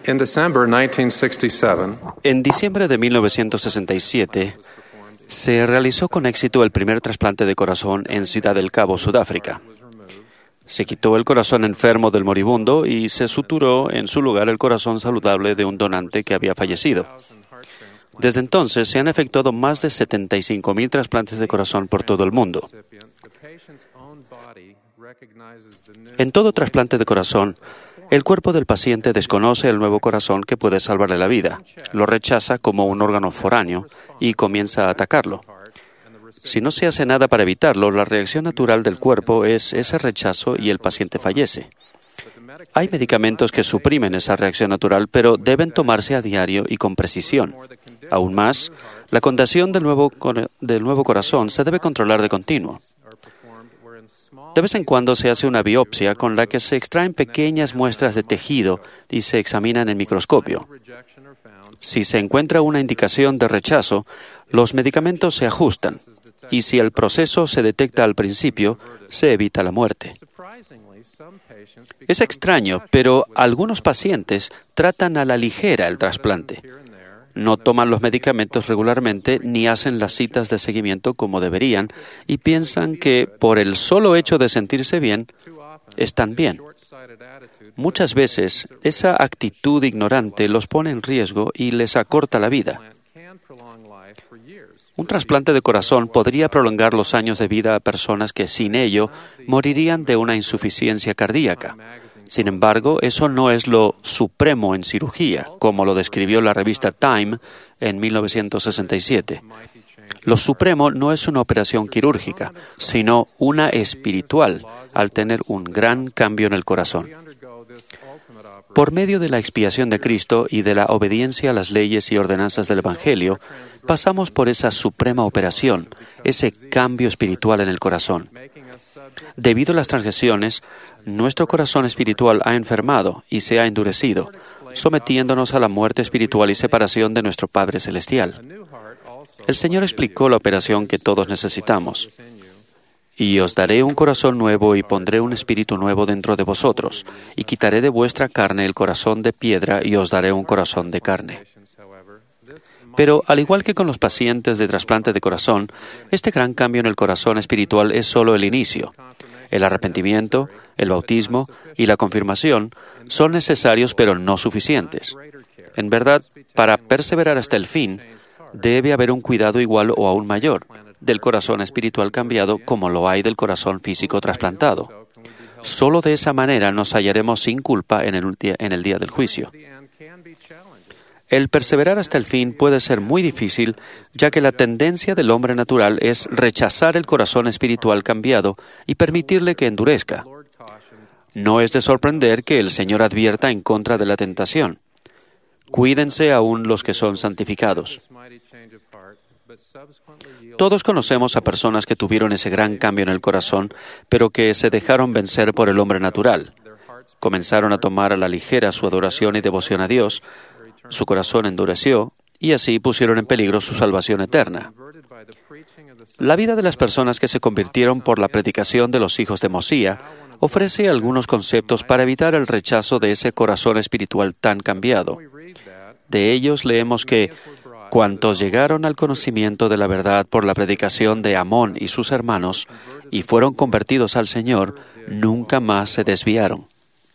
In December 1967, En diciembre de 1967, se realizó con éxito el primer trasplante de corazón en Ciudad del Cabo, Sudáfrica. Se quitó el corazón enfermo del moribundo y se suturó en su lugar el corazón saludable de un donante que había fallecido. Desde entonces se han efectuado más de 75,000 trasplantes de corazón por todo el mundo. En todo trasplante de corazón, el cuerpo del paciente desconoce el nuevo corazón que puede salvarle la vida, lo rechaza como un órgano foráneo y comienza a atacarlo. Si no se hace nada para evitarlo, la reacción natural del cuerpo es ese rechazo y el paciente fallece. Hay medicamentos que suprimen esa reacción natural, pero deben tomarse a diario y con precisión. Aún más, la condición del nuevo corazón se debe controlar de continuo. De vez en cuando se hace una biopsia con la que se extraen pequeñas muestras de tejido y se examinan en microscopio. Si se encuentra una indicación de rechazo, los medicamentos se ajustan y si el proceso se detecta al principio, se evita la muerte. Es extraño, pero algunos pacientes tratan a la ligera el trasplante. No toman los medicamentos regularmente ni hacen las citas de seguimiento como deberían y piensan que por el solo hecho de sentirse bien, están bien. Muchas veces, esa actitud ignorante los pone en riesgo y les acorta la vida. Un trasplante de corazón podría prolongar los años de vida a personas que sin ello morirían de una insuficiencia cardíaca. Sin embargo, eso no es lo supremo en cirugía, como lo describió la revista Time en 1967. Lo supremo no es una operación quirúrgica, sino una espiritual, al tener un gran cambio en el corazón. Por medio de la expiación de Cristo y de la obediencia a las leyes y ordenanzas del Evangelio, pasamos por esa suprema operación, ese cambio espiritual en el corazón. Debido a las transgresiones, nuestro corazón espiritual ha enfermado y se ha endurecido, sometiéndonos a la muerte espiritual y separación de nuestro Padre Celestial. El Señor explicó la operación que todos necesitamos. Y os daré un corazón nuevo y pondré un espíritu nuevo dentro de vosotros, y quitaré de vuestra carne el corazón de piedra y os daré un corazón de carne. Pero, al igual que con los pacientes de trasplante de corazón, este gran cambio en el corazón espiritual es solo el inicio. El arrepentimiento, el bautismo y la confirmación son necesarios pero no suficientes. En verdad, para perseverar hasta el fin, debe haber un cuidado igual o aún mayor del corazón espiritual cambiado como lo hay del corazón físico trasplantado. Solo de esa manera nos hallaremos sin culpa en el día del juicio. El perseverar hasta el fin puede ser muy difícil, ya que la tendencia del hombre natural es rechazar el corazón espiritual cambiado y permitirle que endurezca. No es de sorprender que el Señor advierta en contra de la tentación. Cuídense aún los que son santificados. Todos conocemos a personas que tuvieron ese gran cambio en el corazón, pero que se dejaron vencer por el hombre natural. Comenzaron a tomar a la ligera su adoración y devoción a Dios, su corazón endureció, y así pusieron en peligro su salvación eterna. La vida de las personas que se convirtieron por la predicación de los hijos de Mosía ofrece algunos conceptos para evitar el rechazo de ese corazón espiritual tan cambiado. De ellos leemos que cuantos llegaron al conocimiento de la verdad por la predicación de Amón y sus hermanos y fueron convertidos al Señor, nunca más se desviaron.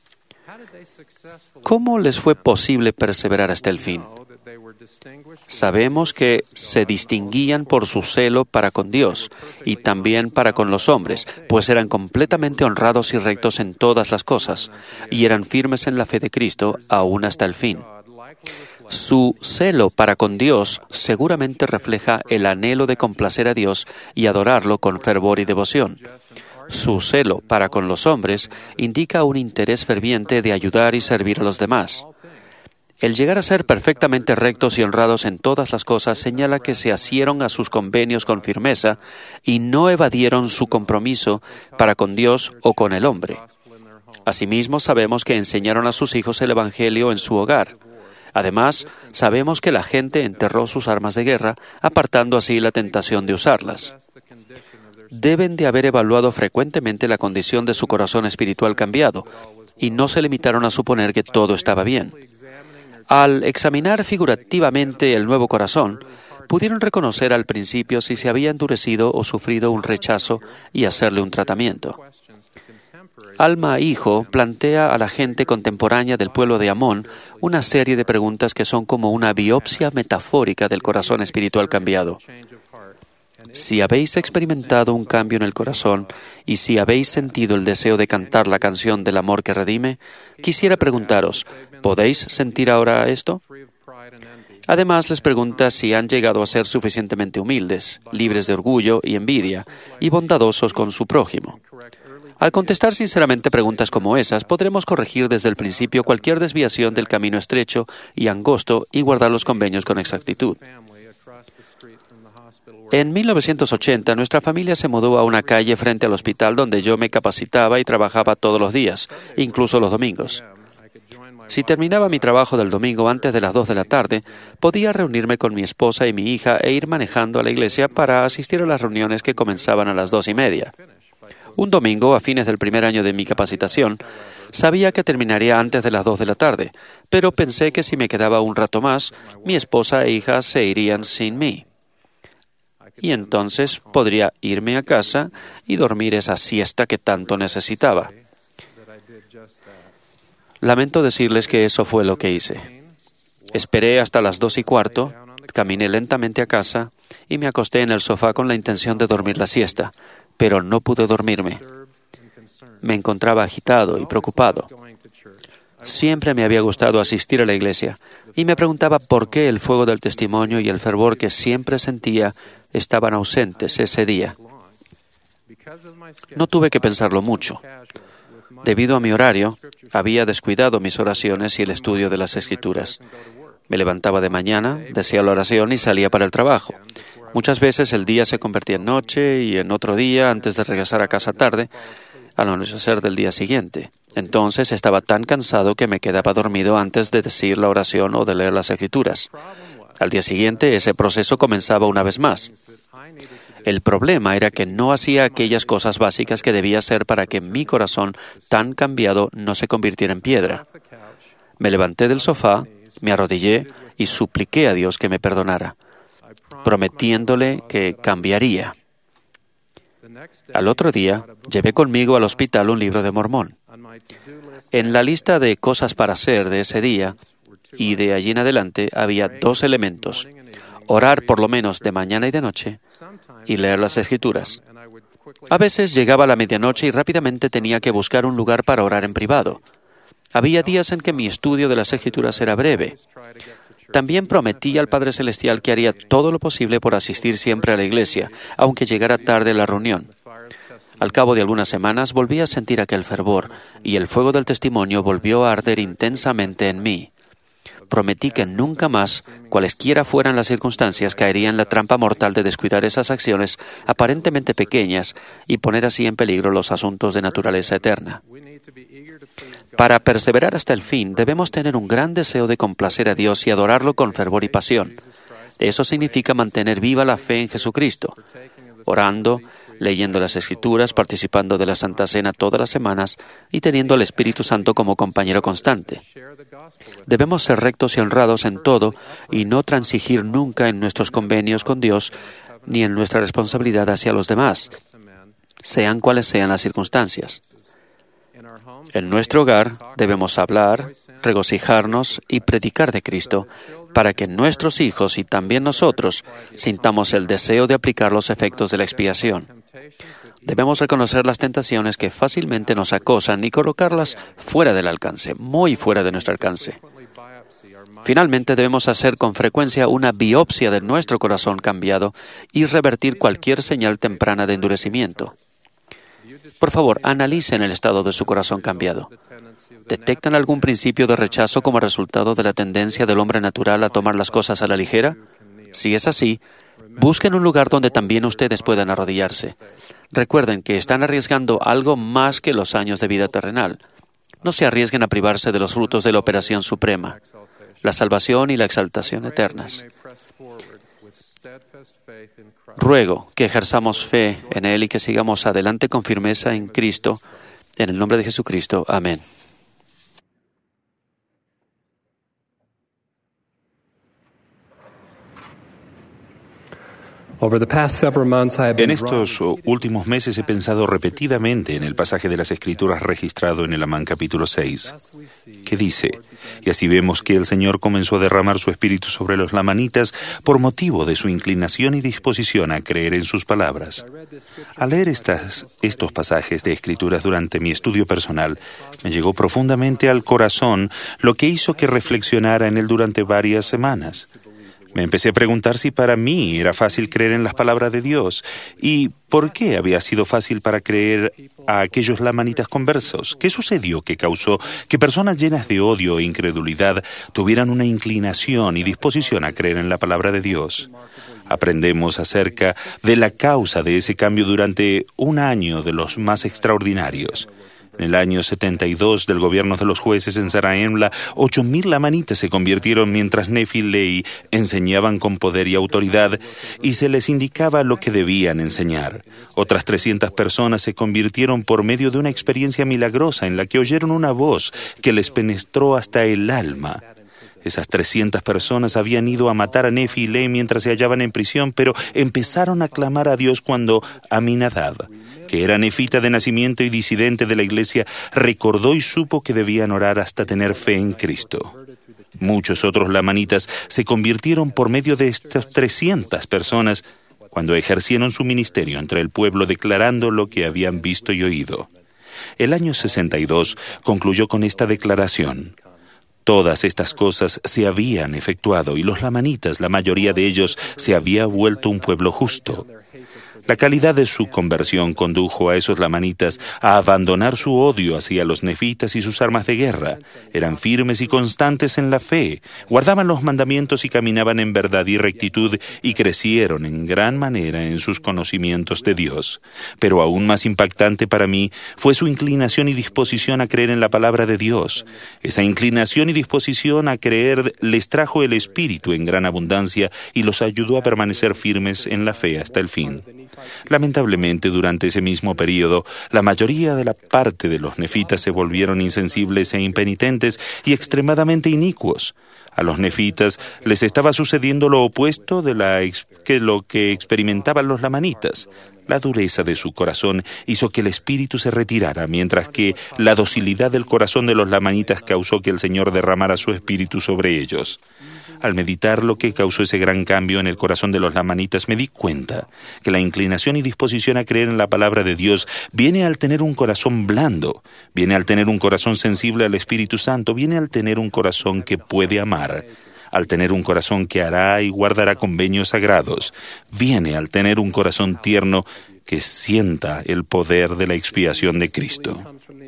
¿Cómo les fue posible perseverar hasta el fin? Sabemos que se distinguían por su celo para con Dios y también para con los hombres, pues eran completamente honrados y rectos en todas las cosas, y eran firmes en la fe de Cristo aún hasta el fin. Su celo para con Dios seguramente refleja el anhelo de complacer a Dios y adorarlo con fervor y devoción. Su celo para con los hombres indica un interés ferviente de ayudar y servir a los demás. El llegar a ser perfectamente rectos y honrados en todas las cosas señala que se asieron a sus convenios con firmeza y no evadieron su compromiso para con Dios o con el hombre. Asimismo, sabemos que enseñaron a sus hijos el Evangelio en su hogar. Además, sabemos que la gente enterró sus armas de guerra, apartando así la tentación de usarlas. Deben de haber evaluado frecuentemente la condición de su corazón espiritual cambiado, y no se limitaron a suponer que todo estaba bien. Al examinar figurativamente el nuevo corazón, pudieron reconocer al principio si se había endurecido o sufrido un rechazo y hacerle un tratamiento. Alma Hijo plantea a la gente contemporánea del pueblo de Amón una serie de preguntas que son como una biopsia metafórica del corazón espiritual cambiado. Si habéis experimentado un cambio en el corazón y si habéis sentido el deseo de cantar la canción del amor que redime, quisiera preguntaros, ¿podéis sentir ahora esto? Además, les pregunta si han llegado a ser suficientemente humildes, libres de orgullo y envidia, y bondadosos con su prójimo. Al contestar sinceramente preguntas como esas, podremos corregir desde el principio cualquier desviación del camino estrecho y angosto y guardar los convenios con exactitud. En 1980, nuestra familia se mudó a una calle frente al hospital donde yo me capacitaba y trabajaba todos los días, incluso los domingos. Si terminaba mi trabajo del domingo antes de las 2 de la tarde, podía reunirme con mi esposa y mi hija e ir manejando a la iglesia para asistir a las reuniones que comenzaban a las 2:30. Un domingo, a fines del primer año de mi capacitación, sabía que terminaría antes de las 2 de la tarde, pero pensé que si me quedaba un rato más, mi esposa e hija se irían sin mí. Y entonces podría irme a casa y dormir esa siesta que tanto necesitaba. Lamento decirles que eso fue lo que hice. Esperé hasta las 2:15, caminé lentamente a casa y me acosté en el sofá con la intención de dormir la siesta, pero no pude dormirme. Me encontraba agitado y preocupado. Siempre me había gustado asistir a la iglesia y me preguntaba por qué el fuego del testimonio y el fervor que siempre sentía estaban ausentes ese día. No tuve que pensarlo mucho. Debido a mi horario, había descuidado mis oraciones y el estudio de las Escrituras. Me levantaba de mañana, decía la oración y salía para el trabajo. Muchas veces el día se convertía en noche y en otro día, antes de regresar a casa tarde, al anochecer del día siguiente. Entonces estaba tan cansado que me quedaba dormido antes de decir la oración o de leer las Escrituras. Al día siguiente, ese proceso comenzaba una vez más. El problema era que no hacía aquellas cosas básicas que debía hacer para que mi corazón tan cambiado no se convirtiera en piedra. Me levanté del sofá, me arrodillé y supliqué a Dios que me perdonara, prometiéndole que cambiaría. Al otro día, llevé conmigo al hospital un libro de Mormón. En la lista de cosas para hacer de ese día y de allí en adelante había 2 elementos: orar por lo menos de mañana y de noche y leer las Escrituras. A veces llegaba la medianoche y rápidamente tenía que buscar un lugar para orar en privado. Había días en que mi estudio de las Escrituras era breve. También prometí al Padre Celestial que haría todo lo posible por asistir siempre a la iglesia, aunque llegara tarde a la reunión. Al cabo de algunas semanas volví a sentir aquel fervor y el fuego del testimonio volvió a arder intensamente en mí. Prometí que nunca más, cualesquiera fueran las circunstancias, caería en la trampa mortal de descuidar esas acciones aparentemente pequeñas y poner así en peligro los asuntos de naturaleza eterna. Para perseverar hasta el fin, debemos tener un gran deseo de complacer a Dios y adorarlo con fervor y pasión. Eso significa mantener viva la fe en Jesucristo, orando, leyendo las Escrituras, participando de la Santa Cena todas las semanas y teniendo al Espíritu Santo como compañero constante. Debemos ser rectos y honrados en todo y no transigir nunca en nuestros convenios con Dios ni en nuestra responsabilidad hacia los demás, sean cuales sean las circunstancias. En nuestro hogar debemos hablar, regocijarnos y predicar de Cristo para que nuestros hijos y también nosotros sintamos el deseo de aplicar los efectos de la expiación. Debemos reconocer las tentaciones que fácilmente nos acosan y colocarlas fuera del alcance, muy fuera de nuestro alcance. Finalmente, debemos hacer con frecuencia una biopsia de nuestro corazón cambiado y revertir cualquier señal temprana de endurecimiento. Por favor, analicen el estado de su corazón cambiado. ¿Detectan algún principio de rechazo como resultado de la tendencia del hombre natural a tomar las cosas a la ligera? Si es así, busquen un lugar donde también ustedes puedan arrodillarse. Recuerden que están arriesgando algo más que los años de vida terrenal. No se arriesguen a privarse de los frutos de la operación suprema, la salvación y la exaltación eternas. Ruego que ejerzamos fe en Él y que sigamos adelante con firmeza en Cristo. En el nombre de Jesucristo. Amén. En estos últimos meses he pensado repetidamente en el pasaje de las Escrituras registrado en el Amán capítulo 6, que dice: y así vemos que el Señor comenzó a derramar su espíritu sobre los lamanitas por motivo de su inclinación y disposición a creer en sus palabras. Al leer estos pasajes de Escrituras durante mi estudio personal, me llegó profundamente al corazón, lo que hizo que reflexionara en él durante varias semanas. Me empecé a preguntar si para mí era fácil creer en las palabras de Dios y por qué había sido fácil para creer a aquellos lamanitas conversos. ¿Qué sucedió que causó que personas llenas de odio e incredulidad tuvieran una inclinación y disposición a creer en la palabra de Dios? Aprendemos acerca de la causa de ese cambio durante un año de los más extraordinarios. En el año 72 del gobierno de los jueces en Zarahemla, 8,000 lamanitas se convirtieron mientras Nefi y Lehi enseñaban con poder y autoridad y se les indicaba lo que debían enseñar. Otras 300 personas se convirtieron por medio de una experiencia milagrosa en la que oyeron una voz que les penetró hasta el alma. Esas 300 personas habían ido a matar a Nefi y Lehi mientras se hallaban en prisión, pero empezaron a clamar a Dios cuando Aminadab, que era nefita de nacimiento y disidente de la iglesia, recordó y supo que debían orar hasta tener fe en Cristo. Muchos otros lamanitas se convirtieron por medio de estas 300 personas cuando ejercieron su ministerio entre el pueblo declarando lo que habían visto y oído. El año 62 concluyó con esta declaración: todas estas cosas se habían efectuado y los lamanitas, la mayoría de ellos, se había vuelto un pueblo justo. La calidad de su conversión condujo a esos lamanitas a abandonar su odio hacia los nefitas y sus armas de guerra. Eran firmes y constantes en la fe, guardaban los mandamientos y caminaban en verdad y rectitud y crecieron en gran manera en sus conocimientos de Dios. Pero aún más impactante para mí fue su inclinación y disposición a creer en la palabra de Dios. Esa inclinación y disposición a creer les trajo el Espíritu en gran abundancia y los ayudó a permanecer firmes en la fe hasta el fin. Lamentablemente, durante ese mismo período, la mayoría de la parte de los nefitas se volvieron insensibles e impenitentes y extremadamente inicuos. A los nefitas les estaba sucediendo lo opuesto de lo que experimentaban los lamanitas. La dureza de su corazón hizo que el espíritu se retirara, mientras que la docilidad del corazón de los lamanitas causó que el Señor derramara su espíritu sobre ellos. Al meditar lo que causó ese gran cambio en el corazón de los lamanitas, me di cuenta que la inclinación y disposición a creer en la palabra de Dios viene al tener un corazón blando, viene al tener un corazón sensible al Espíritu Santo, viene al tener un corazón que puede amar, al tener un corazón que hará y guardará convenios sagrados, viene al tener un corazón tierno que sienta el poder de la expiación de Cristo.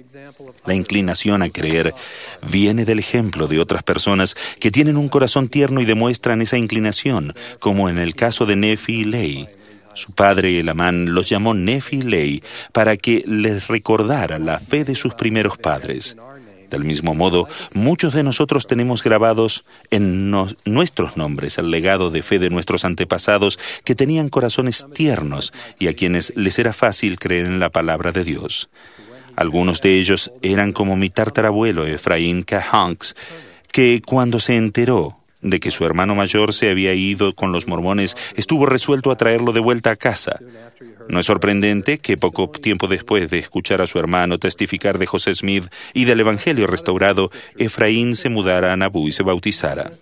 La inclinación a creer viene del ejemplo de otras personas que tienen un corazón tierno y demuestran esa inclinación, como en el caso de Nefi y Lehi. Su padre, el Amán, los llamó Nefi y Lehi para que les recordara la fe de sus primeros padres. Del mismo modo, muchos de nosotros tenemos grabados en nuestros nombres el legado de fe de nuestros antepasados que tenían corazones tiernos y a quienes les era fácil creer en la palabra de Dios. Algunos de ellos eran como mi tatarabuelo Efraín Cahanks, que cuando se enteró de que su hermano mayor se había ido con los mormones, estuvo resuelto a traerlo de vuelta a casa. No es sorprendente que poco tiempo después de escuchar a su hermano testificar de José Smith y del Evangelio restaurado, Efraín se mudara a Nabú y se bautizara.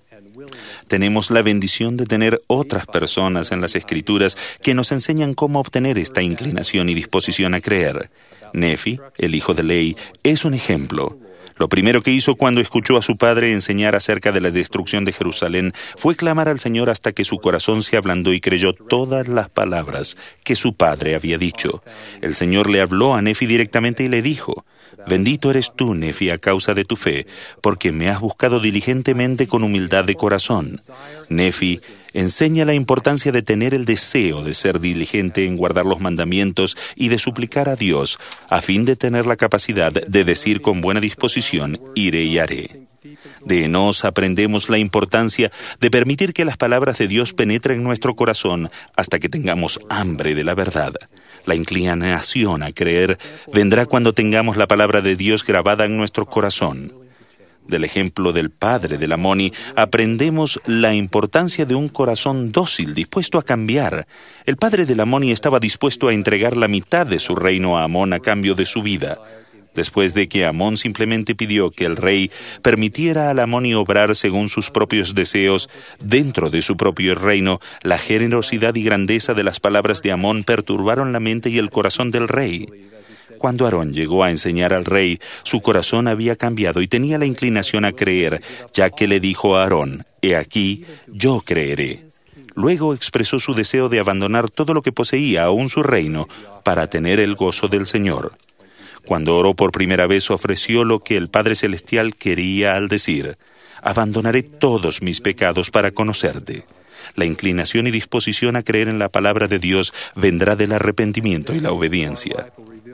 Tenemos la bendición de tener otras personas en las Escrituras que nos enseñan cómo obtener esta inclinación y disposición a creer. Nefi, el hijo de Lehi, es un ejemplo. Lo primero que hizo cuando escuchó a su padre enseñar acerca de la destrucción de Jerusalén fue clamar al Señor hasta que su corazón se ablandó y creyó todas las palabras que su padre había dicho. El Señor le habló a Nefi directamente y le dijo: «Bendito eres tú, Nefi, a causa de tu fe, porque me has buscado diligentemente con humildad de corazón». Nefi enseña la importancia de tener el deseo de ser diligente en guardar los mandamientos y de suplicar a Dios, a fin de tener la capacidad de decir con buena disposición: «Iré y haré». De Enos aprendemos la importancia de permitir que las palabras de Dios penetren en nuestro corazón hasta que tengamos hambre de la verdad. La inclinación a creer vendrá cuando tengamos la palabra de Dios grabada en nuestro corazón. Del ejemplo del padre de Lamoni, aprendemos la importancia de un corazón dócil, dispuesto a cambiar. El padre de Lamoni estaba dispuesto a entregar la mitad de su reino a Amón a cambio de su vida. Después de que Amón simplemente pidió que el rey permitiera a Lamoni obrar según sus propios deseos dentro de su propio reino, la generosidad y grandeza de las palabras de Amón perturbaron la mente y el corazón del rey. Cuando Aarón llegó a enseñar al rey, su corazón había cambiado y tenía la inclinación a creer, ya que le dijo a Aarón: «He aquí, yo creeré». Luego expresó su deseo de abandonar todo lo que poseía, aún su reino, para tener el gozo del Señor. Cuando oró por primera vez, ofreció lo que el Padre Celestial quería al decir: «Abandonaré todos mis pecados para conocerte». La inclinación y disposición a creer en la palabra de Dios vendrá del arrepentimiento y la obediencia.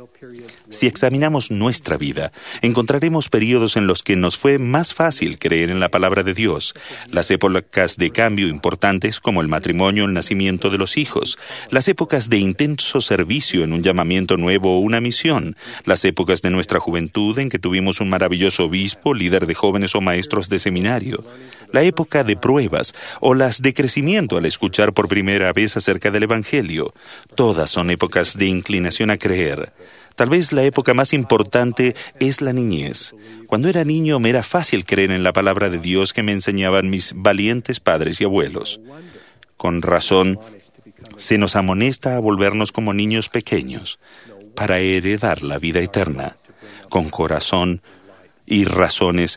Si examinamos nuestra vida, encontraremos períodos en los que nos fue más fácil creer en la palabra de Dios. Las épocas de cambio importantes, como el matrimonio, el nacimiento de los hijos. Las épocas de intenso servicio en un llamamiento nuevo o una misión. Las épocas de nuestra juventud en que tuvimos un maravilloso obispo, líder de jóvenes o maestros de seminario. La época de pruebas o las de crecimiento al escuchar por primera vez acerca del Evangelio. Todas son épocas de inclinación a creer. Tal vez la época más importante es la niñez. Cuando era niño me era fácil creer en la palabra de Dios que me enseñaban mis valientes padres y abuelos. Con razón, se nos amonesta a volvernos como niños pequeños para heredar la vida eterna. Con corazón y razones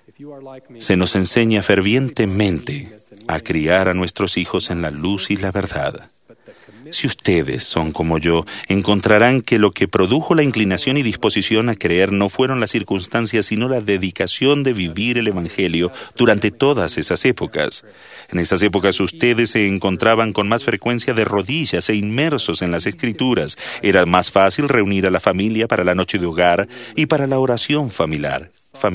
se nos enseña fervientemente a criar a nuestros hijos en la luz y la verdad. Si ustedes son como yo, encontrarán que lo que produjo la inclinación y disposición a creer no fueron las circunstancias, sino la dedicación de vivir el Evangelio durante todas esas épocas. En esas épocas ustedes se encontraban con más frecuencia de rodillas e inmersos en las Escrituras. Era más fácil reunir a la familia para la noche de hogar y para la oración familiar.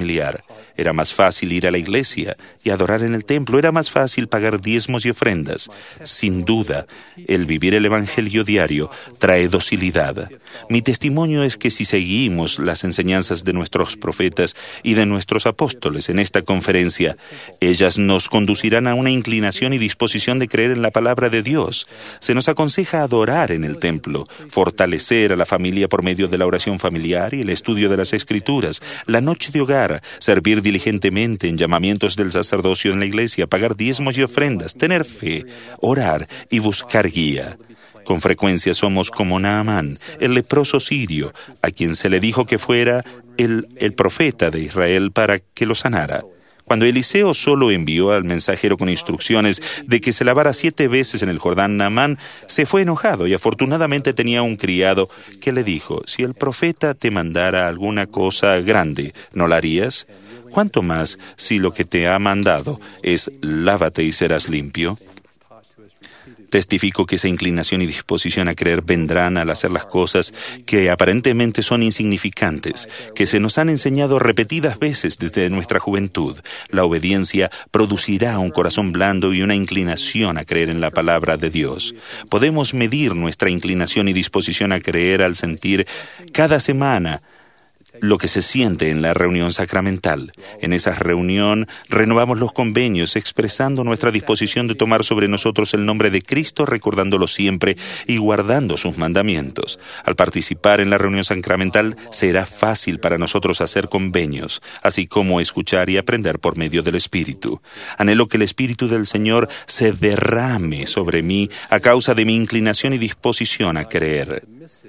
Era más fácil ir a la iglesia y adorar en el templo. Era más fácil pagar diezmos y ofrendas. Sin duda, el vivir el Evangelio diario trae docilidad. Mi testimonio es que si seguimos las enseñanzas de nuestros profetas y de nuestros apóstoles en esta conferencia, ellas nos conducirán a una inclinación y disposición de creer en la palabra de Dios. Se nos aconseja adorar en el templo, fortalecer a la familia por medio de la oración familiar y el estudio de las Escrituras, la noche de hogar, servir diligentemente en llamamientos del sacerdocio en la iglesia, pagar diezmos y ofrendas, tener fe, orar y buscar guía. Con frecuencia somos como Naamán, el leproso sirio, a quien se le dijo que fuera el profeta de Israel para que lo sanara. Cuando Eliseo solo envió al mensajero con instrucciones de que se lavara 7 veces en el Jordán, Naamán se fue enojado y afortunadamente tenía un criado que le dijo: «Si el profeta te mandara alguna cosa grande, ¿no la harías? ¿Cuánto más si lo que te ha mandado es lávate y serás limpio?» Testifico que esa inclinación y disposición a creer vendrán al hacer las cosas que aparentemente son insignificantes, que se nos han enseñado repetidas veces desde nuestra juventud. La obediencia producirá un corazón blando y una inclinación a creer en la palabra de Dios. Podemos medir nuestra inclinación y disposición a creer al sentir cada semana lo que se siente en la reunión sacramental. En esa reunión renovamos los convenios, expresando nuestra disposición de tomar sobre nosotros el nombre de Cristo, recordándolo siempre y guardando sus mandamientos. Al participar en la reunión sacramental, será fácil para nosotros hacer convenios, así como escuchar y aprender por medio del Espíritu. Anhelo que el Espíritu del Señor se derrame sobre mí a causa de mi inclinación y disposición a creer.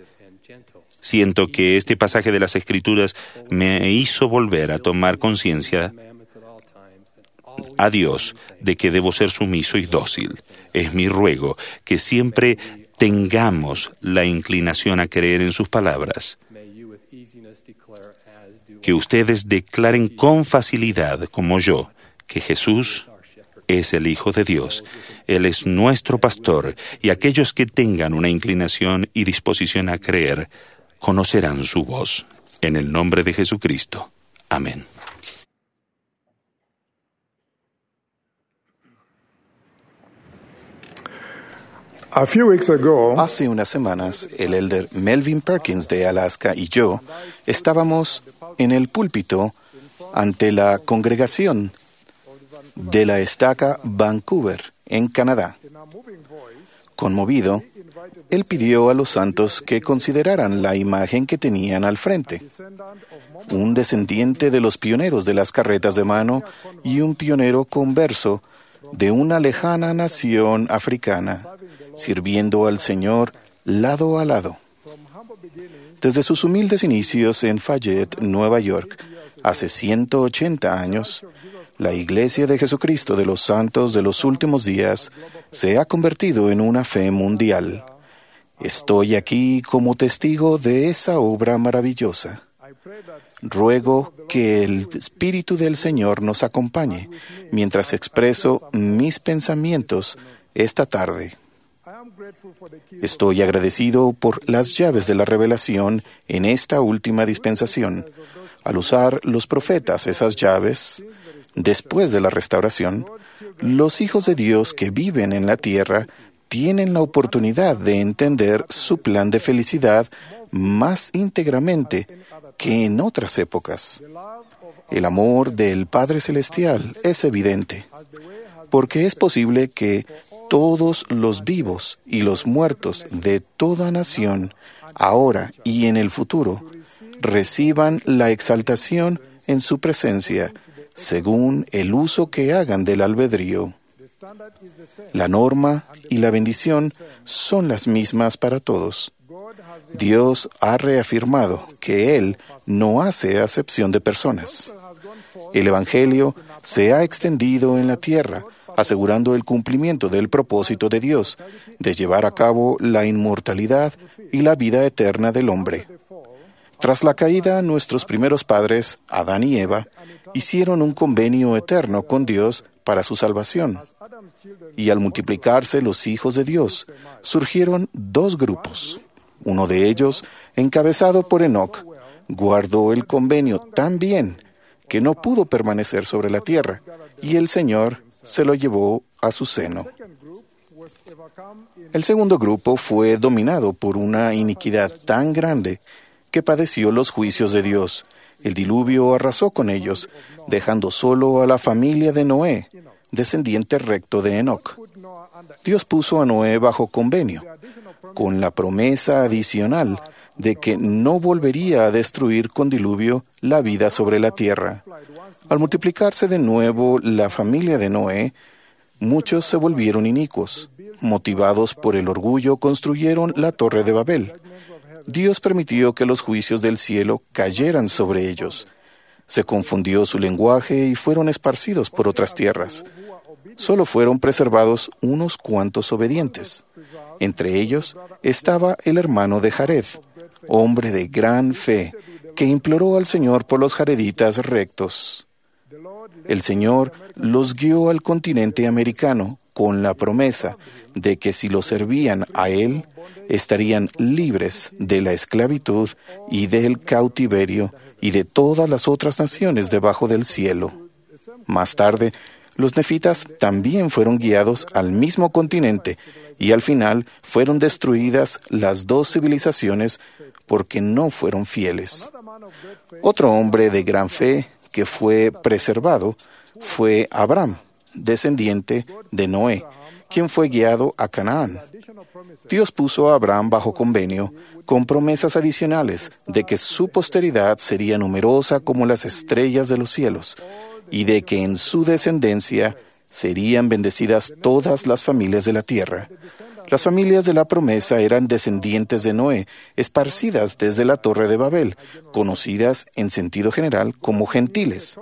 Siento que este pasaje de las Escrituras me hizo volver a tomar conciencia a Dios de que debo ser sumiso y dócil. Es mi ruego que siempre tengamos la inclinación a creer en sus palabras. Que ustedes declaren con facilidad, como yo, que Jesús es el Hijo de Dios. Él es nuestro pastor, y aquellos que tengan una inclinación y disposición a creer conocerán su voz. En el nombre de Jesucristo. Amén. Hace unas semanas, el elder Melvin Perkins de Alaska y yo estábamos en el púlpito ante la congregación de la estaca Vancouver, en Canadá. Conmovido, él pidió a los santos que consideraran la imagen que tenían al frente. Un descendiente de los pioneros de las carretas de mano y un pionero converso de una lejana nación africana, sirviendo al Señor lado a lado. Desde sus humildes inicios en Fayette, Nueva York, hace 180 años, la Iglesia de Jesucristo de los Santos de los Últimos Días se ha convertido en una fe mundial. Estoy aquí como testigo de esa obra maravillosa. Ruego que el Espíritu del Señor nos acompañe mientras expreso mis pensamientos esta tarde. Estoy agradecido por las llaves de la revelación en esta última dispensación. Al usar los profetas esas llaves, después de la restauración, los hijos de Dios que viven en la tierra tienen la oportunidad de entender su plan de felicidad más íntegramente que en otras épocas. El amor del Padre Celestial es evidente, porque es posible que todos los vivos y los muertos de toda nación, ahora y en el futuro, reciban la exaltación en su presencia, según el uso que hagan del albedrío. La norma y la bendición son las mismas para todos. Dios ha reafirmado que Él no hace acepción de personas. El Evangelio se ha extendido en la tierra, asegurando el cumplimiento del propósito de Dios de llevar a cabo la inmortalidad y la vida eterna del hombre. Tras la caída, nuestros primeros padres, Adán y Eva, hicieron un convenio eterno con Dios para su salvación. Y al multiplicarse los hijos de Dios, surgieron dos grupos. Uno de ellos, encabezado por Enoc, guardó el convenio tan bien que no pudo permanecer sobre la tierra, y el Señor se lo llevó a su seno. El segundo grupo fue dominado por una iniquidad tan grande que padeció los juicios de Dios. El diluvio arrasó con ellos, dejando solo a la familia de Noé, descendiente recto de Enoc. Dios puso a Noé bajo convenio, con la promesa adicional de que no volvería a destruir con diluvio la vida sobre la tierra. Al multiplicarse de nuevo la familia de Noé, muchos se volvieron inicuos. Motivados por el orgullo, construyeron la Torre de Babel. Dios permitió que los juicios del cielo cayeran sobre ellos. Se confundió su lenguaje y fueron esparcidos por otras tierras. Solo fueron preservados unos cuantos obedientes. Entre ellos estaba el hermano de Jared, hombre de gran fe, que imploró al Señor por los jareditas rectos. El Señor los guió al continente americano con la promesa de que si lo servían a Él, estarían libres de la esclavitud y del cautiverio y de todas las otras naciones debajo del cielo. Más tarde, los nefitas también fueron guiados al mismo continente y al final fueron destruidas las dos civilizaciones porque no fueron fieles. Otro hombre de gran fe que fue preservado fue Abraham, descendiente de Noé, quien fue guiado a Canaán. Dios puso a Abraham bajo convenio con promesas adicionales de que su posteridad sería numerosa como las estrellas de los cielos y de que en su descendencia serían bendecidas todas las familias de la tierra. Las familias de la promesa eran descendientes de Noé, esparcidas desde la Torre de Babel, conocidas en sentido general como gentiles.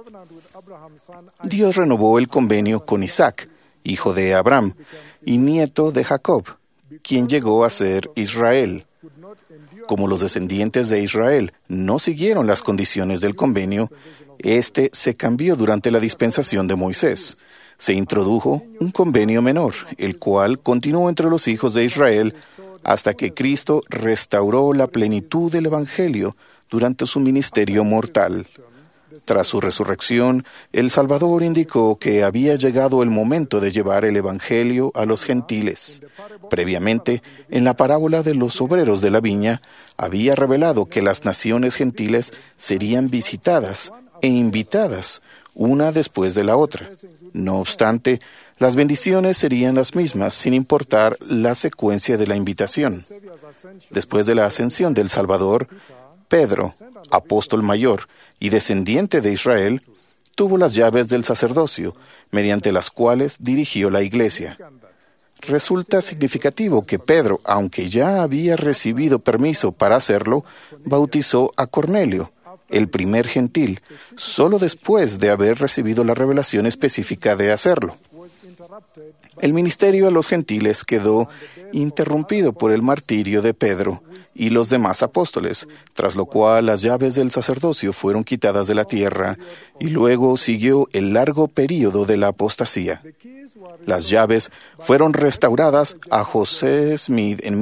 Dios renovó el convenio con Isaac, hijo de Abraham y nieto de Jacob, quien llegó a ser Israel. Como los descendientes de Israel no siguieron las condiciones del convenio, este se cambió durante la dispensación de Moisés. Se introdujo un convenio menor, el cual continuó entre los hijos de Israel hasta que Cristo restauró la plenitud del Evangelio durante su ministerio mortal. Tras su resurrección, el Salvador indicó que había llegado el momento de llevar el Evangelio a los gentiles. Previamente, en la parábola de los obreros de la viña, había revelado que las naciones gentiles serían visitadas e invitadas, una después de la otra. No obstante, las bendiciones serían las mismas sin importar la secuencia de la invitación. Después de la ascensión del Salvador, Pedro, apóstol mayor y descendiente de Israel, tuvo las llaves del sacerdocio, mediante las cuales dirigió la iglesia. Resulta significativo que Pedro, aunque ya había recibido permiso para hacerlo, bautizó a Cornelio, el primer gentil, solo después de haber recibido la revelación específica de hacerlo. El ministerio a los gentiles quedó interrumpido por el martirio de Pedro y los demás apóstoles, tras lo cual las llaves del sacerdocio fueron quitadas de la tierra, y luego siguió el largo período de la apostasía. Las llaves fueron restauradas a José Smith en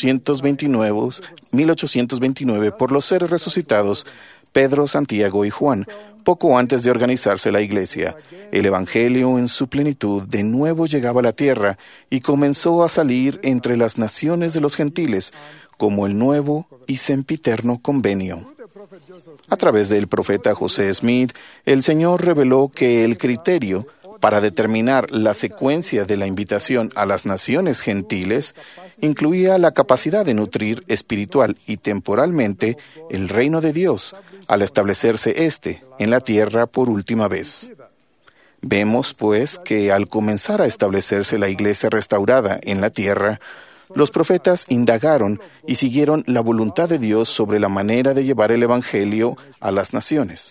1829 por los seres resucitados Pedro, Santiago y Juan, poco antes de organizarse la iglesia. El Evangelio en su plenitud de nuevo llegaba a la tierra y comenzó a salir entre las naciones de los gentiles como el nuevo y sempiterno convenio. A través del profeta José Smith, el Señor reveló que el criterio para determinar la secuencia de la invitación a las naciones gentiles incluía la capacidad de nutrir espiritual y temporalmente el reino de Dios al establecerse éste en la tierra por última vez. Vemos, pues, que al comenzar a establecerse la iglesia restaurada en la tierra, los profetas indagaron y siguieron la voluntad de Dios sobre la manera de llevar el Evangelio a las naciones.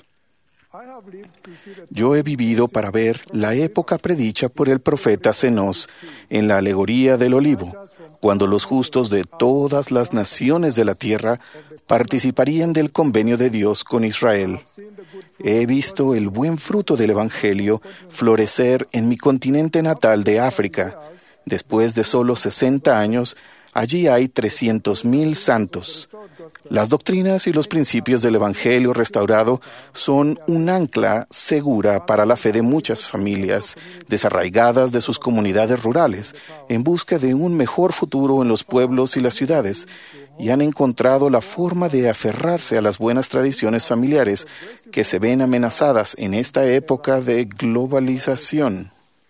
Yo he vivido para ver la época predicha por el profeta Zenós en la alegoría del olivo, cuando los justos de todas las naciones de la tierra participarían del convenio de Dios con Israel. He visto el buen fruto del Evangelio florecer en mi continente natal de África. Después de solo 60 años, allí hay 300,000 santos. Las doctrinas y los principios del Evangelio restaurado son un ancla segura para la fe de muchas familias desarraigadas de sus comunidades rurales, en busca de un mejor futuro en los pueblos y las ciudades, y han encontrado la forma de aferrarse a las buenas tradiciones familiares que se ven amenazadas en esta época de globalización.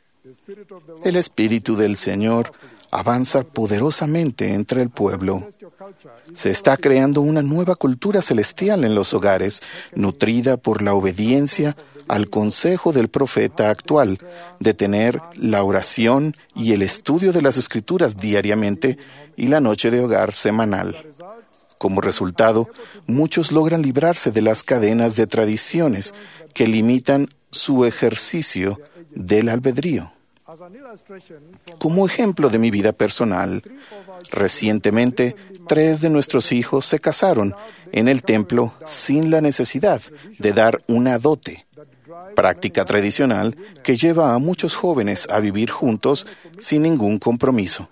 El Espíritu del Señor avanza poderosamente entre el pueblo. Se está creando una nueva cultura celestial en los hogares, nutrida por la obediencia al consejo del profeta actual de tener la oración y el estudio de las Escrituras diariamente y la noche de hogar semanal. Como resultado, muchos logran librarse de las cadenas de tradiciones que limitan su ejercicio del albedrío. Como ejemplo de mi vida personal, recientemente 3 de nuestros hijos se casaron en el templo sin la necesidad de dar una dote, práctica tradicional que lleva a muchos jóvenes a vivir juntos sin ningún compromiso.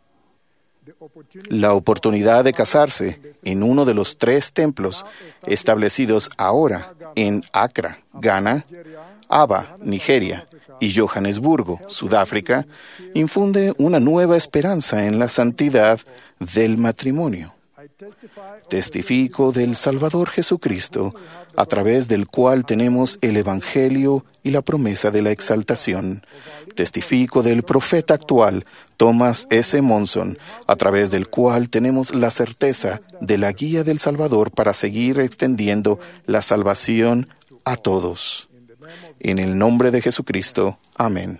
La oportunidad de casarse en uno de los 3 templos establecidos ahora en Accra, Ghana, Aba, Nigeria, y Johannesburgo, Sudáfrica, infunde una nueva esperanza en la santidad del matrimonio. Testifico del Salvador Jesucristo, a través del cual tenemos el Evangelio y la promesa de la exaltación. Testifico del profeta actual, Thomas S. Monson, a través del cual tenemos la certeza de la guía del Salvador para seguir extendiendo la salvación a todos. En el nombre de Jesucristo. Amén.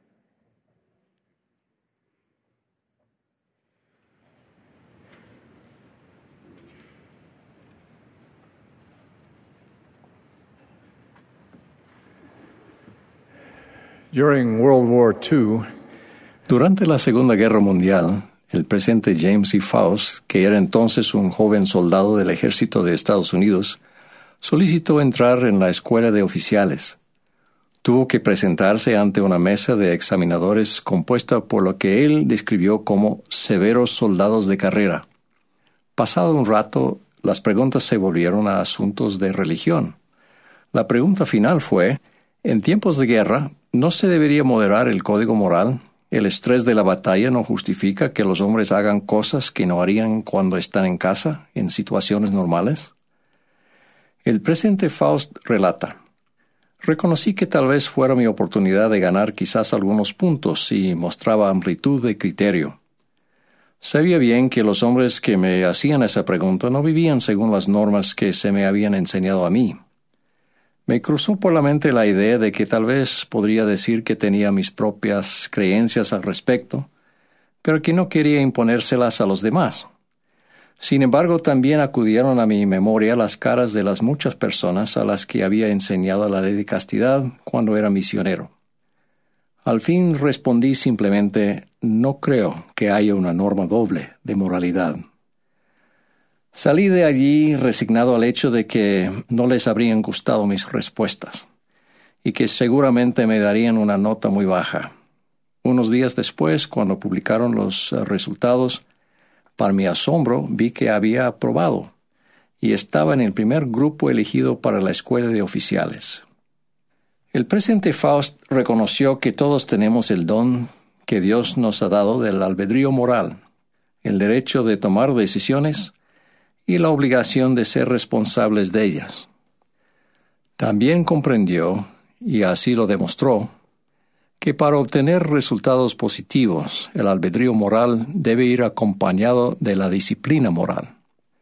Durante la Segunda Guerra Mundial, el presidente James E. Faust, que era entonces un joven soldado del ejército de Estados Unidos, solicitó entrar en la escuela de oficiales. Tuvo que presentarse ante una mesa de examinadores compuesta por lo que él describió como severos soldados de carrera. Pasado un rato, las preguntas se volvieron a asuntos de religión. La pregunta final fue: en tiempos de guerra, ¿no se debería moderar el código moral? ¿El estrés de la batalla no justifica que los hombres hagan cosas que no harían cuando están en casa, en situaciones normales? El presidente Faust relata: Reconocí que tal vez fuera mi oportunidad de ganar quizás algunos puntos si mostraba amplitud de criterio. Sabía bien que los hombres que me hacían esa pregunta no vivían según las normas que se me habían enseñado a mí. Me cruzó por la mente la idea de que tal vez podría decir que tenía mis propias creencias al respecto, pero que no quería imponérselas a los demás. Sin embargo, también acudieron a mi memoria las caras de las muchas personas a las que había enseñado la ley de castidad cuando era misionero. Al fin respondí simplemente: no creo que haya una norma doble de moralidad. Salí de allí resignado al hecho de que no les habrían gustado mis respuestas y que seguramente me darían una nota muy baja. Unos días después, cuando publicaron los resultados, para mi asombro vi que había aprobado y estaba en el primer grupo elegido para la escuela de oficiales. El presidente Faust reconoció que todos tenemos el don que Dios nos ha dado del albedrío moral, el derecho de tomar decisiones y la obligación de ser responsables de ellas. También comprendió, y así lo demostró, que para obtener resultados positivos, el albedrío moral debe ir acompañado de la disciplina moral.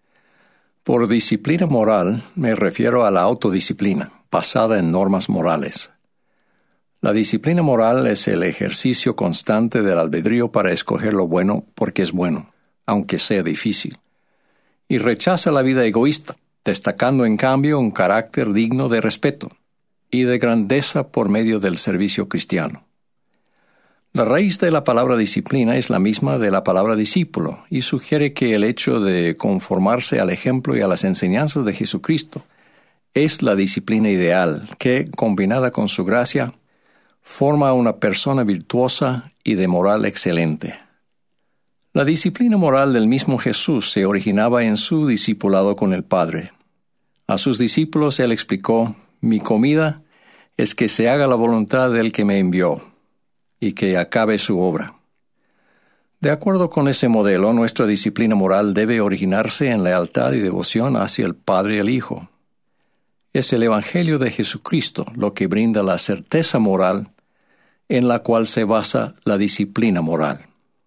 Por disciplina moral me refiero a la autodisciplina, basada en normas morales. La disciplina moral es el ejercicio constante del albedrío para escoger lo bueno porque es bueno, aunque sea difícil, y rechaza la vida egoísta, destacando en cambio un carácter digno de respeto y de grandeza por medio del servicio cristiano. La raíz de la palabra disciplina es la misma de la palabra discípulo y sugiere que el hecho de conformarse al ejemplo y a las enseñanzas de Jesucristo es la disciplina ideal que, combinada con su gracia, forma a una persona virtuosa y de moral excelente. La disciplina moral del mismo Jesús se originaba en su discipulado con el Padre. A sus discípulos él explicó: «Mi comida es que se haga la voluntad del que me envió y que acabe su obra». De acuerdo con ese modelo, nuestra disciplina moral debe originarse en lealtad y devoción hacia el Padre y el Hijo. Es el Evangelio de Jesucristo lo que brinda la certeza moral en la cual se basa la disciplina moral.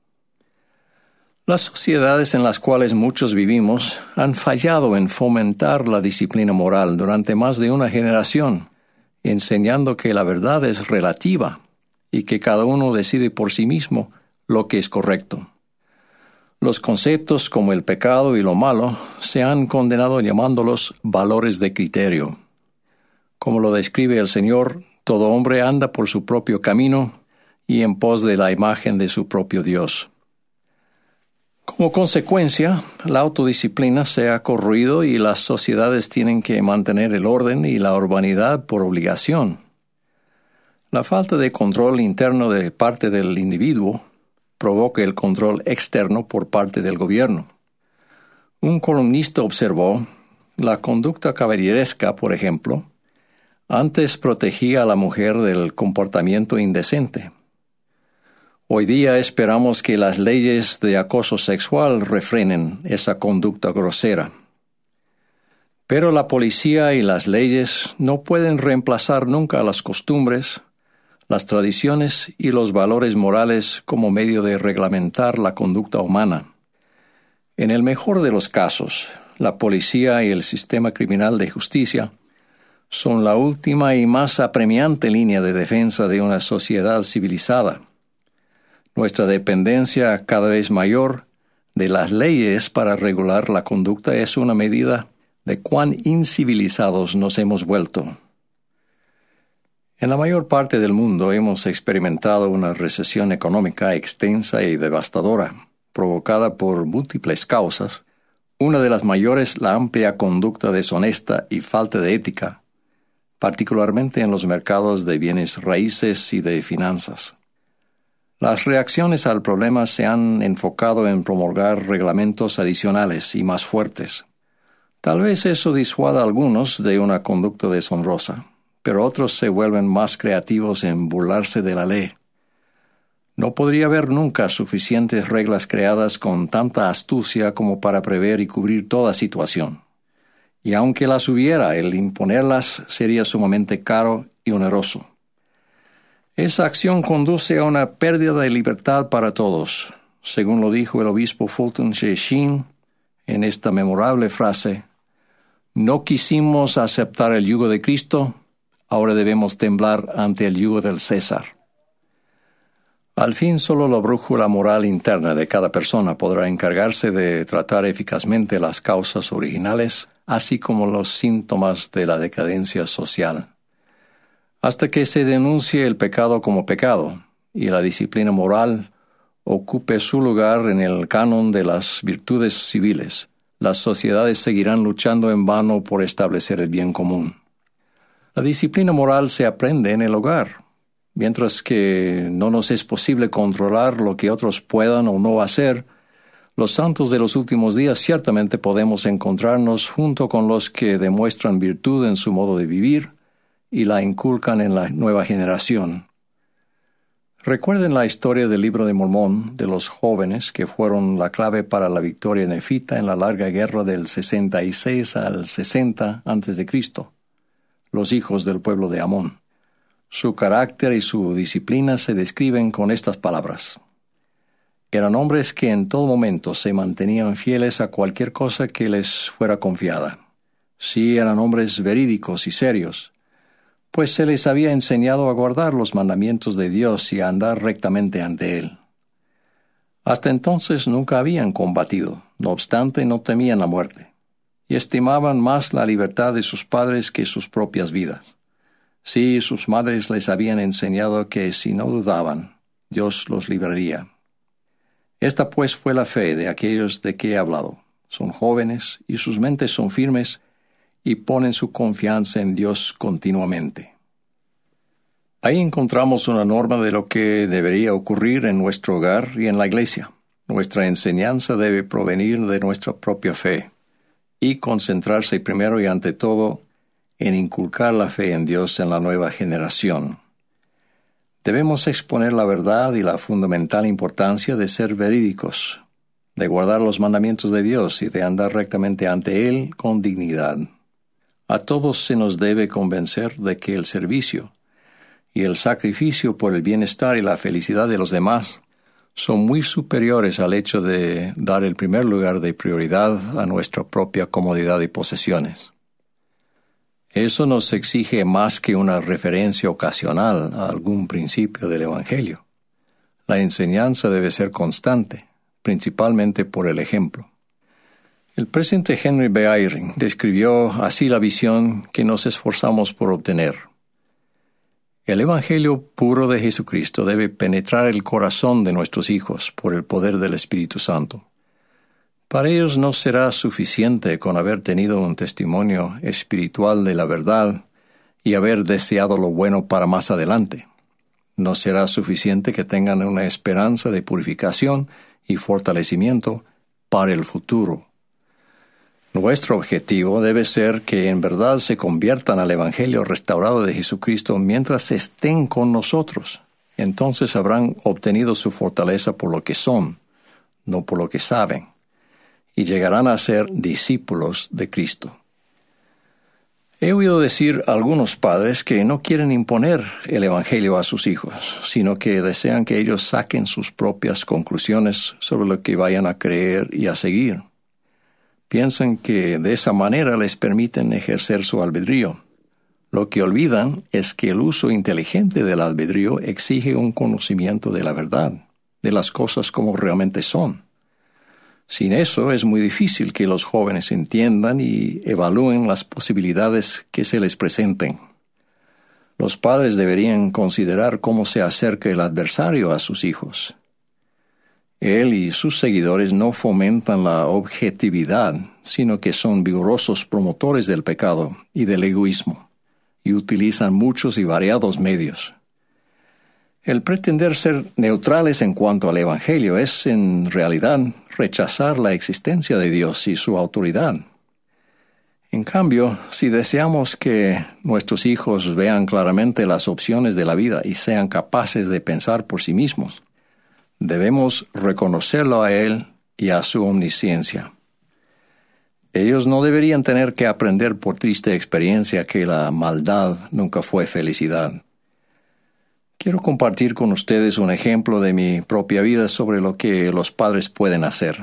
Las sociedades en las cuales muchos vivimos han fallado en fomentar la disciplina moral durante más de una generación, enseñando que la verdad es relativa y que cada uno decide por sí mismo lo que es correcto. Los conceptos como el pecado y lo malo se han condenado llamándolos valores de criterio. Como lo describe el Señor, todo hombre anda por su propio camino y en pos de la imagen de su propio Dios. Como consecuencia, la autodisciplina se ha corroído y las sociedades tienen que mantener el orden y la urbanidad por obligación. La falta de control interno de parte del individuo provoca el control externo por parte del gobierno. Un columnista observó: la conducta caballeresca, por ejemplo, antes protegía a la mujer del comportamiento indecente. Hoy día esperamos que las leyes de acoso sexual refrenen esa conducta grosera. Pero la policía y las leyes no pueden reemplazar nunca las costumbres, las tradiciones y los valores morales como medio de reglamentar la conducta humana. En el mejor de los casos, la policía y el sistema criminal de justicia son la última y más apremiante línea de defensa de una sociedad civilizada. Nuestra dependencia cada vez mayor de las leyes para regular la conducta es una medida de cuán incivilizados nos hemos vuelto. En la mayor parte del mundo hemos experimentado una recesión económica extensa y devastadora, provocada por múltiples causas, una de las mayores la amplia conducta deshonesta y falta de ética, particularmente en los mercados de bienes raíces y de finanzas. Las reacciones al problema se han enfocado en promulgar reglamentos adicionales y más fuertes. Tal vez eso disuada a algunos de una conducta deshonrosa, pero otros se vuelven más creativos en burlarse de la ley. No podría haber nunca suficientes reglas creadas con tanta astucia como para prever y cubrir toda situación. Y aunque las hubiera, el imponerlas sería sumamente caro y y oneroso. Esa acción conduce a una pérdida de libertad para todos, según lo dijo el obispo Fulton Sheen en esta memorable frase: no quisimos aceptar el yugo de Cristo, ahora debemos temblar ante el yugo del César. Al fin, solo la brújula moral interna de cada persona podrá encargarse de tratar eficazmente las causas originales, así como los síntomas de la decadencia social. Hasta que se denuncie el pecado como pecado y la disciplina moral ocupe su lugar en el canon de las virtudes civiles, las sociedades seguirán luchando en vano por establecer el bien común. La disciplina moral se aprende en el hogar. Mientras que no nos es posible controlar lo que otros puedan o no hacer, los santos de los últimos días ciertamente podemos encontrarnos junto con los que demuestran virtud en su modo de vivir y la inculcan en la nueva generación. Recuerden la historia del Libro de Mormón de los jóvenes que fueron la clave para la victoria nefita en la larga guerra del 66 al 60 a.C., los hijos del pueblo de Amón. Su carácter y su disciplina se describen con estas palabras: eran hombres que en todo momento se mantenían fieles a cualquier cosa que les fuera confiada. Sí, eran hombres verídicos y serios, pues se les había enseñado a guardar los mandamientos de Dios y a andar rectamente ante Él. Hasta entonces nunca habían combatido, no obstante no temían la muerte, y estimaban más la libertad de sus padres que sus propias vidas. Sí, sus madres les habían enseñado que si no dudaban, Dios los libraría. Esta pues fue la fe de aquellos de que he hablado. Son jóvenes y sus mentes son firmes y ponen su confianza en Dios continuamente. Ahí encontramos una norma de lo que debería ocurrir en nuestro hogar y en la iglesia. Nuestra enseñanza debe provenir de nuestra propia fe y concentrarse primero y ante todo en inculcar la fe en Dios en la nueva generación. Debemos exponer la verdad y la fundamental importancia de ser verídicos, de guardar los mandamientos de Dios y de andar rectamente ante Él con dignidad. A todos se nos debe convencer de que el servicio y el sacrificio por el bienestar y la felicidad de los demás son muy superiores al hecho de dar el primer lugar de prioridad a nuestra propia comodidad y posesiones. Eso nos exige más que una referencia ocasional a algún principio del Evangelio. La enseñanza debe ser constante, principalmente por el ejemplo. El presidente Henry B. Eyring describió así la visión que nos esforzamos por obtener. El Evangelio puro de Jesucristo debe penetrar el corazón de nuestros hijos por el poder del Espíritu Santo. Para ellos no será suficiente con haber tenido un testimonio espiritual de la verdad y haber deseado lo bueno para más adelante. No será suficiente que tengan una esperanza de purificación y fortalecimiento para el futuro. Nuestro objetivo debe ser que en verdad se conviertan al Evangelio restaurado de Jesucristo mientras estén con nosotros. Entonces habrán obtenido su fortaleza por lo que son, no por lo que saben, y llegarán a ser discípulos de Cristo. He oído decir a algunos padres que no quieren imponer el Evangelio a sus hijos, sino que desean que ellos saquen sus propias conclusiones sobre lo que vayan a creer y a seguir. Piensan que de esa manera les permiten ejercer su albedrío. Lo que olvidan es que el uso inteligente del albedrío exige un conocimiento de la verdad, de las cosas como realmente son. Sin eso es muy difícil que los jóvenes entiendan y evalúen las posibilidades que se les presenten. Los padres deberían considerar cómo se acerca el adversario a sus hijos. Él y sus seguidores no fomentan la objetividad, sino que son vigorosos promotores del pecado y del egoísmo, y utilizan muchos y variados medios. El pretender ser neutrales en cuanto al Evangelio es, en realidad, rechazar la existencia de Dios y su autoridad. En cambio, si deseamos que nuestros hijos vean claramente las opciones de la vida y sean capaces de pensar por sí mismos, debemos reconocerlo a Él y a su omnisciencia. Ellos no deberían tener que aprender por triste experiencia que la maldad nunca fue felicidad. Quiero compartir con ustedes un ejemplo de mi propia vida sobre lo que los padres pueden hacer.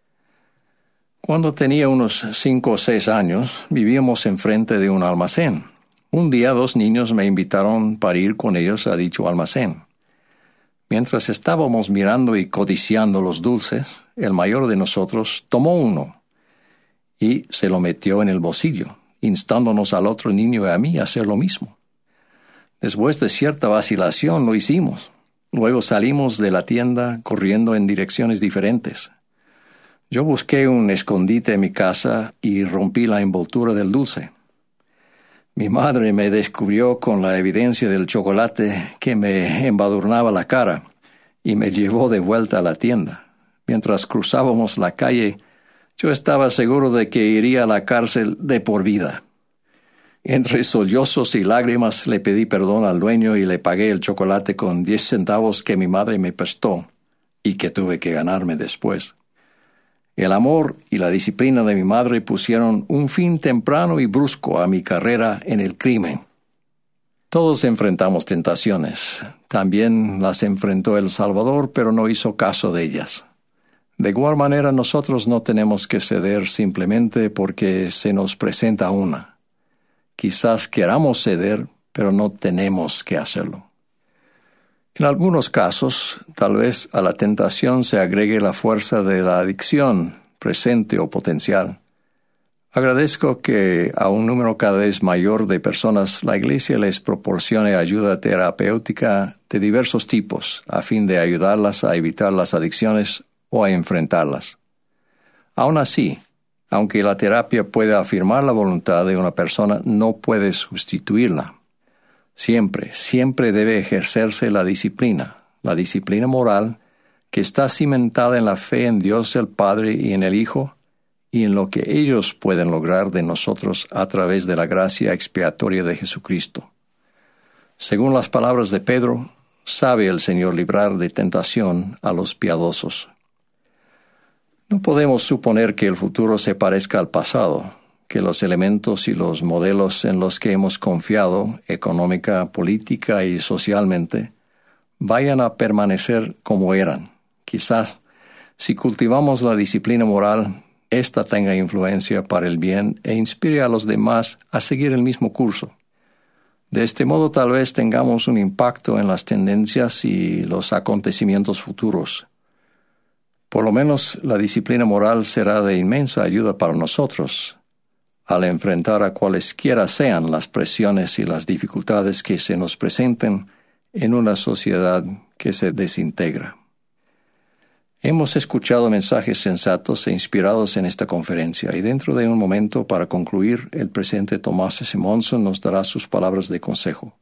Cuando tenía unos 5 o 6 años, vivíamos enfrente de un almacén. Un día 2 niños me invitaron para ir con ellos a dicho almacén. Mientras estábamos mirando y codiciando los dulces, el mayor de nosotros tomó uno y se lo metió en el bolsillo, instándonos al otro niño y a mí a hacer lo mismo. Después de cierta vacilación lo hicimos. Luego salimos de la tienda corriendo en direcciones diferentes. Yo busqué un escondite en mi casa y rompí la envoltura del dulce. Mi madre me descubrió con la evidencia del chocolate que me embadurnaba la cara y me llevó de vuelta a la tienda. Mientras cruzábamos la calle, yo estaba seguro de que iría a la cárcel de por vida. Entre sollozos y lágrimas le pedí perdón al dueño y le pagué el chocolate con 10 centavos que mi madre me prestó y que tuve que ganarme después. El amor y la disciplina de mi madre pusieron un fin temprano y brusco a mi carrera en el crimen. Todos enfrentamos tentaciones. También las enfrentó El Salvador, pero no hizo caso de ellas. De igual manera, nosotros no tenemos que ceder simplemente porque se nos presenta una. Quizás queramos ceder, pero no tenemos que hacerlo. En algunos casos, tal vez a la tentación se agregue la fuerza de la adicción, presente o potencial. Agradezco que a un número cada vez mayor de personas la Iglesia les proporcione ayuda terapéutica de diversos tipos, a fin de ayudarlas a evitar las adicciones o a enfrentarlas. Aún así, aunque la terapia puede afirmar la voluntad de una persona, no puede sustituirla. Siempre debe ejercerse la disciplina moral, que está cimentada en la fe en Dios el Padre y en el Hijo, y en lo que ellos pueden lograr de nosotros a través de la gracia expiatoria de Jesucristo. Según las palabras de Pedro, sabe el Señor librar de tentación a los piadosos. No podemos suponer que el futuro se parezca al pasado, que los elementos y los modelos en los que hemos confiado, económica, política y socialmente, vayan a permanecer como eran. Quizás, si cultivamos la disciplina moral, ésta tenga influencia para el bien e inspire a los demás a seguir el mismo curso. De este modo tal vez tengamos un impacto en las tendencias y los acontecimientos futuros. Por lo menos la disciplina moral será de inmensa ayuda para nosotros, al enfrentar a cualesquiera sean las presiones y las dificultades que se nos presenten en una sociedad que se desintegra. Hemos escuchado mensajes sensatos e inspirados en esta conferencia, y dentro de un momento, para concluir, el presidente Thomas S. Monson nos dará sus palabras de consejo.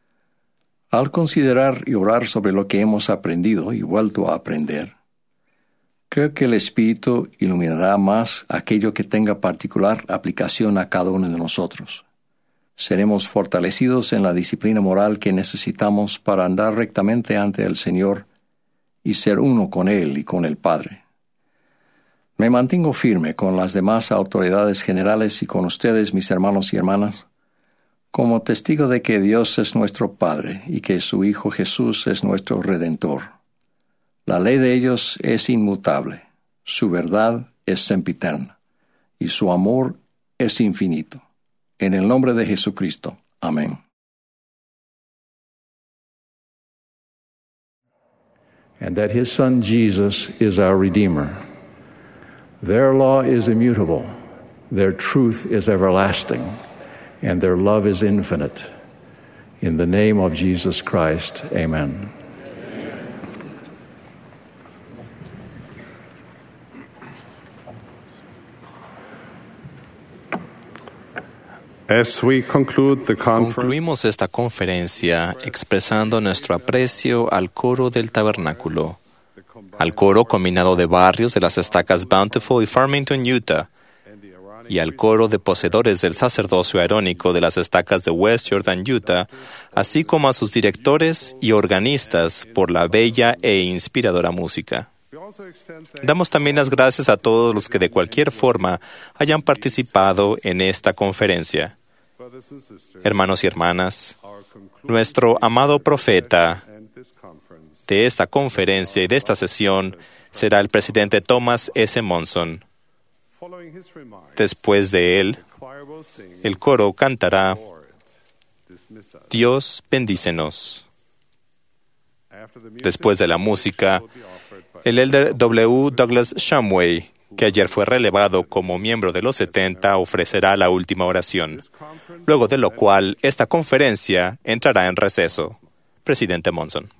Al considerar y orar sobre lo que hemos aprendido y vuelto a aprender, creo que el Espíritu iluminará más aquello que tenga particular aplicación a cada uno de nosotros. Seremos fortalecidos en la disciplina moral que necesitamos para andar rectamente ante el Señor y ser uno con Él y con el Padre. Me mantengo firme con las demás autoridades generales y con ustedes, mis hermanos y hermanas, como testigo de que Dios es nuestro Padre y que su Hijo Jesús es nuestro Redentor. La ley de ellos es inmutable, su verdad es sempiterna, y su amor es infinito. En el nombre de Jesucristo. Amén. And that his Son Jesus is our Redeemer. Their law is immutable, their truth is everlasting, and their love is infinite. In the name of Jesus Christ, amen. Concluimos esta conferencia expresando nuestro aprecio al coro del tabernáculo, al coro combinado de barrios de las estacas Bountiful y Farmington, Utah, y al coro de poseedores del sacerdocio arónico de las estacas de West Jordan, Utah, así como a sus directores y organistas por la bella e inspiradora música. Damos también las gracias a todos los que de cualquier forma hayan participado en esta conferencia. Hermanos y hermanas, nuestro amado profeta de esta conferencia y de esta sesión será el presidente Thomas S. Monson. Después de él, el coro cantará Dios bendícenos. Después de la música, el elder W. Douglas Shumway, que ayer fue relevado como miembro de los 70, ofrecerá la última oración, luego de lo cual esta conferencia entrará en receso. Presidente Monson.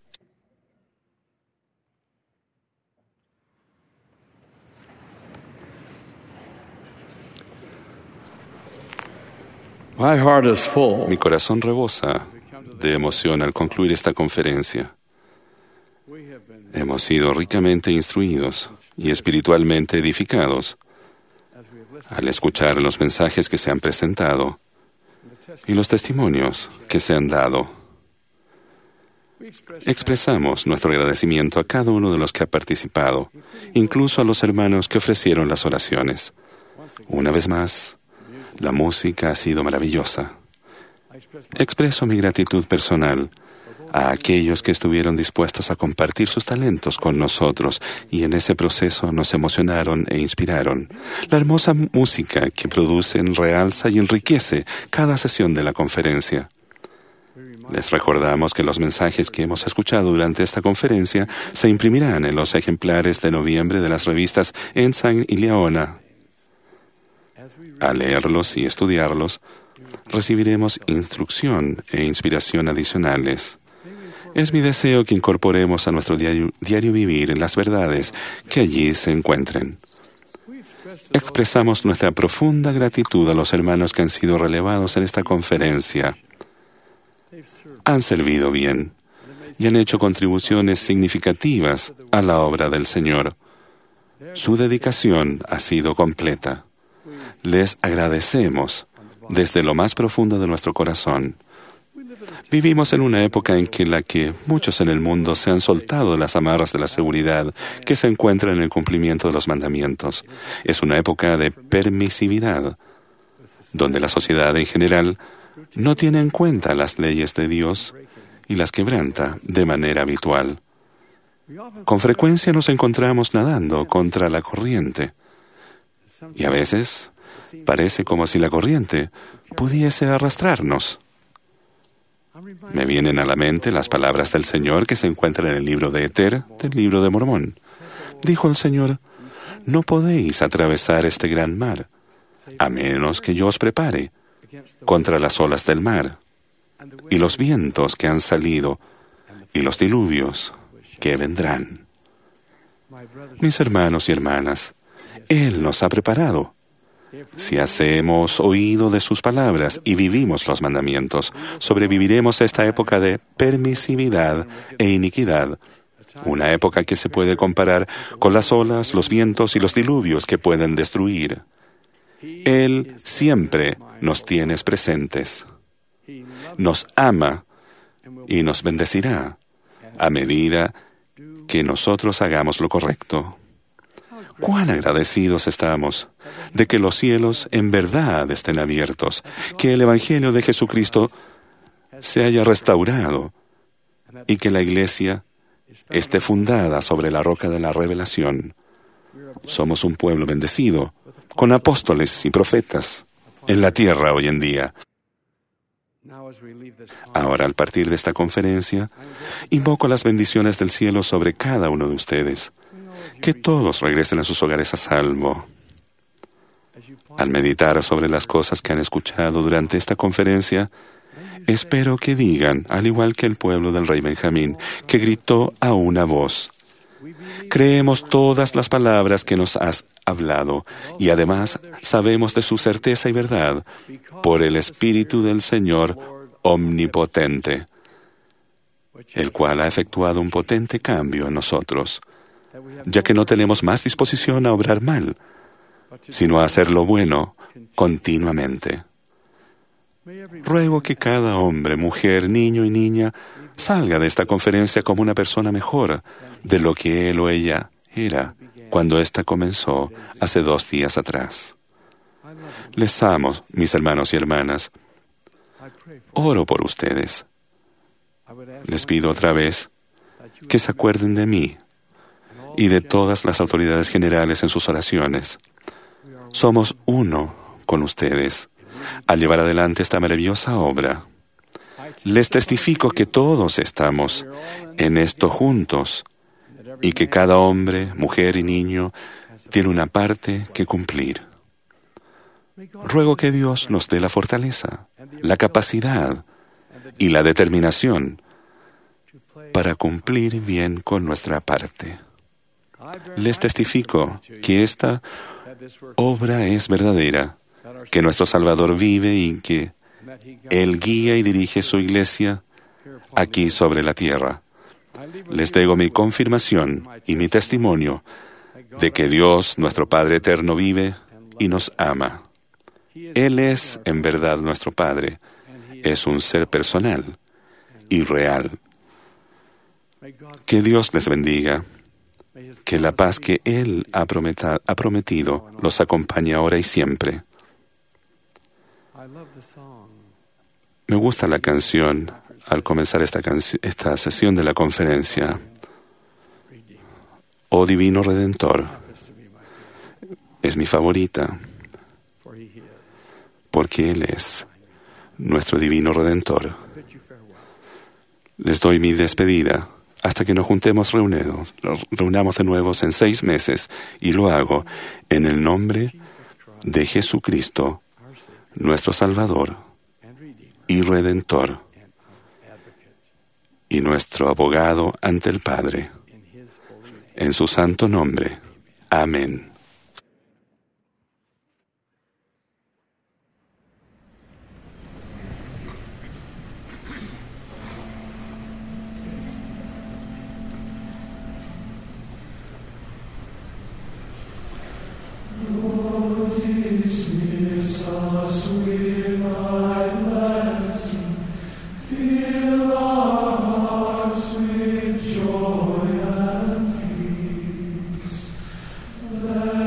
Mi corazón rebosa de emoción al concluir esta conferencia. Hemos sido ricamente instruidos y espiritualmente edificados al escuchar los mensajes que se han presentado y los testimonios que se han dado. Expresamos nuestro agradecimiento a cada uno de los que ha participado, incluso a los hermanos que ofrecieron las oraciones. Una vez más, la música ha sido maravillosa. Expreso mi gratitud personal a aquellos que estuvieron dispuestos a compartir sus talentos con nosotros y en ese proceso nos emocionaron e inspiraron. La hermosa música que producen realza y enriquece cada sesión de la conferencia. Les recordamos que los mensajes que hemos escuchado durante esta conferencia se imprimirán en los ejemplares de noviembre de las revistas Ensign y Leona. Al leerlos y estudiarlos, recibiremos instrucción e inspiración adicionales. Es mi deseo que incorporemos a nuestro diario vivir las verdades que allí se encuentren. Expresamos nuestra profunda gratitud a los hermanos que han sido relevados en esta conferencia. Han servido bien y han hecho contribuciones significativas a la obra del Señor. Su dedicación ha sido completa. Les agradecemos desde lo más profundo de nuestro corazón. Vivimos en una época en la que muchos en el mundo se han soltado de las amarras de la seguridad que se encuentra en el cumplimiento de los mandamientos. Es una época de permisividad, donde la sociedad en general no tiene en cuenta las leyes de Dios y las quebranta de manera habitual. Con frecuencia nos encontramos nadando contra la corriente y a veces parece como si la corriente pudiese arrastrarnos. Me vienen a la mente las palabras del Señor que se encuentran en el libro de Eter, del libro de Mormón. Dijo el Señor, no podéis atravesar este gran mar, a menos que yo os prepare contra las olas del mar, y los vientos que han salido, y los diluvios que vendrán. Mis hermanos y hermanas, Él nos ha preparado. Si hacemos oído de sus palabras y vivimos los mandamientos, sobreviviremos a esta época de permisividad e iniquidad, una época que se puede comparar con las olas, los vientos y los diluvios que pueden destruir. Él siempre nos tiene presentes. Nos ama y nos bendecirá a medida que nosotros hagamos lo correcto. ¡Cuán agradecidos estamos de que los cielos en verdad estén abiertos, que el Evangelio de Jesucristo se haya restaurado y que la Iglesia esté fundada sobre la roca de la revelación? Somos un pueblo bendecido, con apóstoles y profetas en la tierra hoy en día. Ahora, al partir de esta conferencia, invoco las bendiciones del cielo sobre cada uno de ustedes. Que todos regresen a sus hogares a salvo. Al meditar sobre las cosas que han escuchado durante esta conferencia, espero que digan, al igual que el pueblo del rey Benjamín, que gritó a una voz: creemos todas las palabras que nos has hablado, y además sabemos de su certeza y verdad, por el Espíritu del Señor omnipotente, el cual ha efectuado un potente cambio en nosotros, ya que no tenemos más disposición a obrar mal, sino a hacer lo bueno continuamente. Ruego que cada hombre, mujer, niño y niña salga de esta conferencia como una persona mejor de lo que él o ella era cuando ésta comenzó hace 2 días atrás. Les amo, mis hermanos y hermanas. Oro por ustedes. Les pido otra vez que se acuerden de mí y de todas las autoridades generales en sus oraciones. Somos uno con ustedes al llevar adelante esta maravillosa obra. Les testifico que todos estamos en esto juntos y que cada hombre, mujer y niño tiene una parte que cumplir. Ruego que Dios nos dé la fortaleza, la capacidad y la determinación para cumplir bien con nuestra parte. Les testifico que esta obra es verdadera, que nuestro Salvador vive y que Él guía y dirige su iglesia aquí sobre la tierra. Les digo mi confirmación y mi testimonio de que Dios, nuestro Padre eterno, vive y nos ama. Él es, en verdad, nuestro Padre. Es un ser personal y real. Que Dios les bendiga. Que la paz que Él ha prometido los acompañe ahora y siempre. Me gusta la canción al comenzar esta sesión de la conferencia. Oh Divino Redentor, es mi favorita, porque Él es nuestro Divino Redentor. Les doy mi despedida hasta que nos reunamos de nuevo en 6 meses, y lo hago en el nombre de Jesucristo, nuestro Salvador y Redentor, y nuestro abogado ante el Padre. En su santo nombre. Amén. Let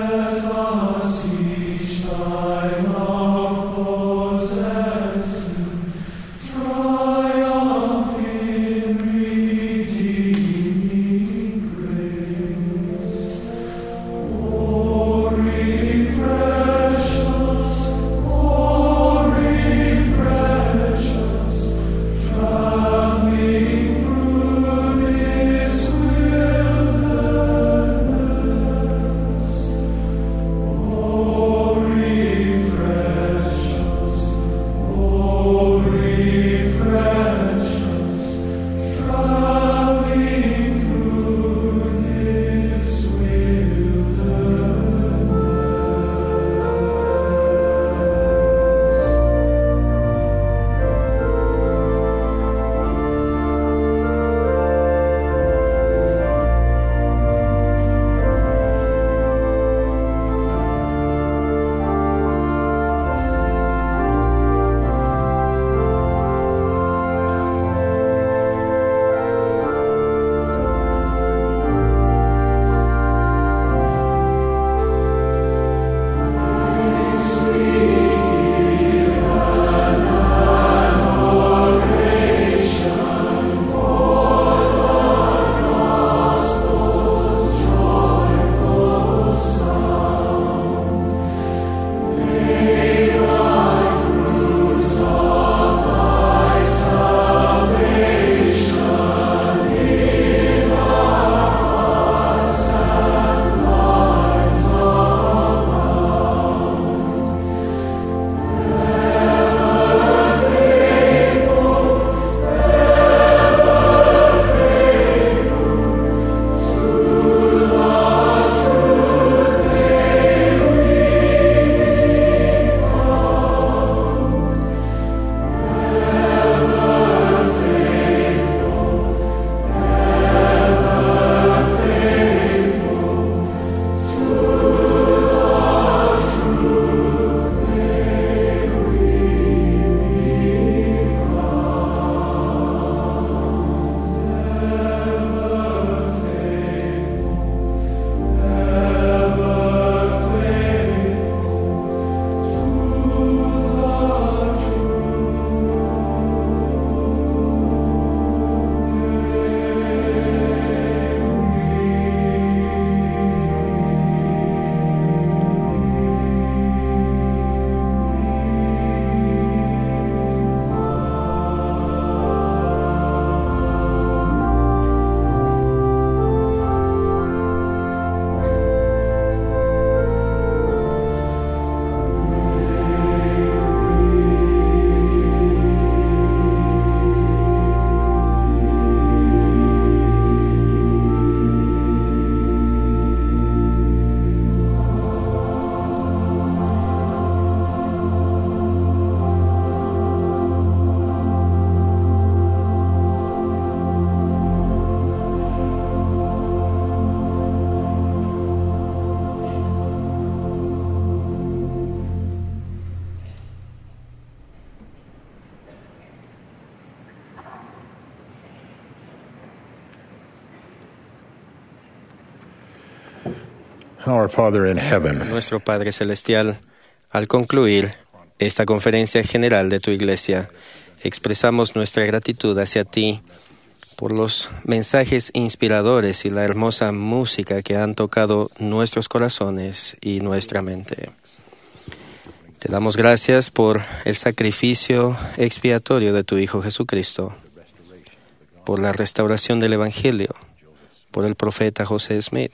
Our Father in heaven, Nuestro Padre Celestial, al concluir esta conferencia general de tu Iglesia, expresamos nuestra gratitud hacia ti por los mensajes inspiradores y la hermosa música que han tocado nuestros corazones y nuestra mente. Te damos gracias por el sacrificio expiatorio de tu Hijo Jesucristo, por la restauración del Evangelio, por el profeta José Smith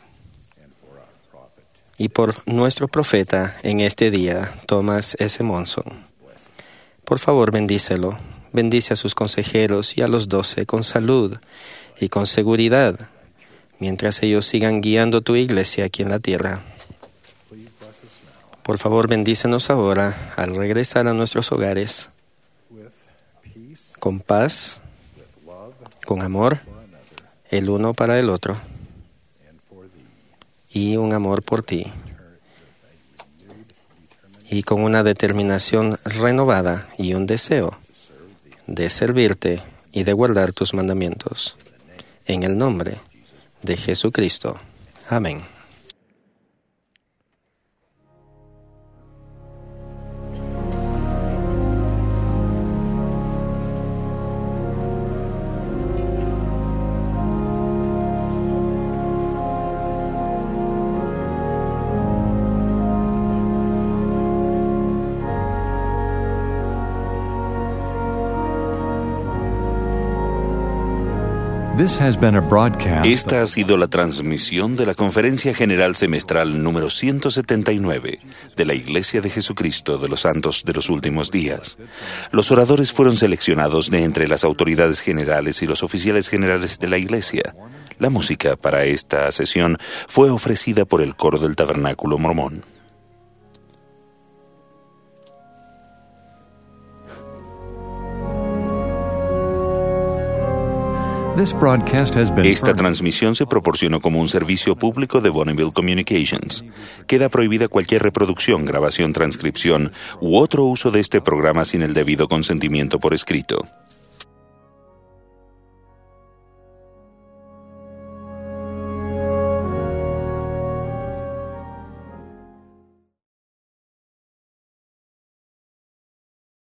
y por nuestro profeta en este día, Thomas S. Monson. Por favor, bendícelo. Bendice a sus consejeros y a los 12 con salud y con seguridad, mientras ellos sigan guiando tu iglesia aquí en la tierra. Por favor, bendícenos ahora al regresar a nuestros hogares con paz, con amor, el uno para el otro, y un amor por ti, y con una determinación renovada y un deseo de servirte y de guardar tus mandamientos. En el nombre de Jesucristo. Amén. Esta ha sido la transmisión de la Conferencia General Semestral número 179 de la Iglesia de Jesucristo de los Santos de los Últimos Días. Los oradores fueron seleccionados de entre las autoridades generales y los oficiales generales de la Iglesia. La música para esta sesión fue ofrecida por el coro del Tabernáculo Mormón. Esta transmisión se proporcionó como un servicio público de Bonneville Communications. Queda prohibida cualquier reproducción, grabación, transcripción u otro uso de este programa sin el debido consentimiento por escrito.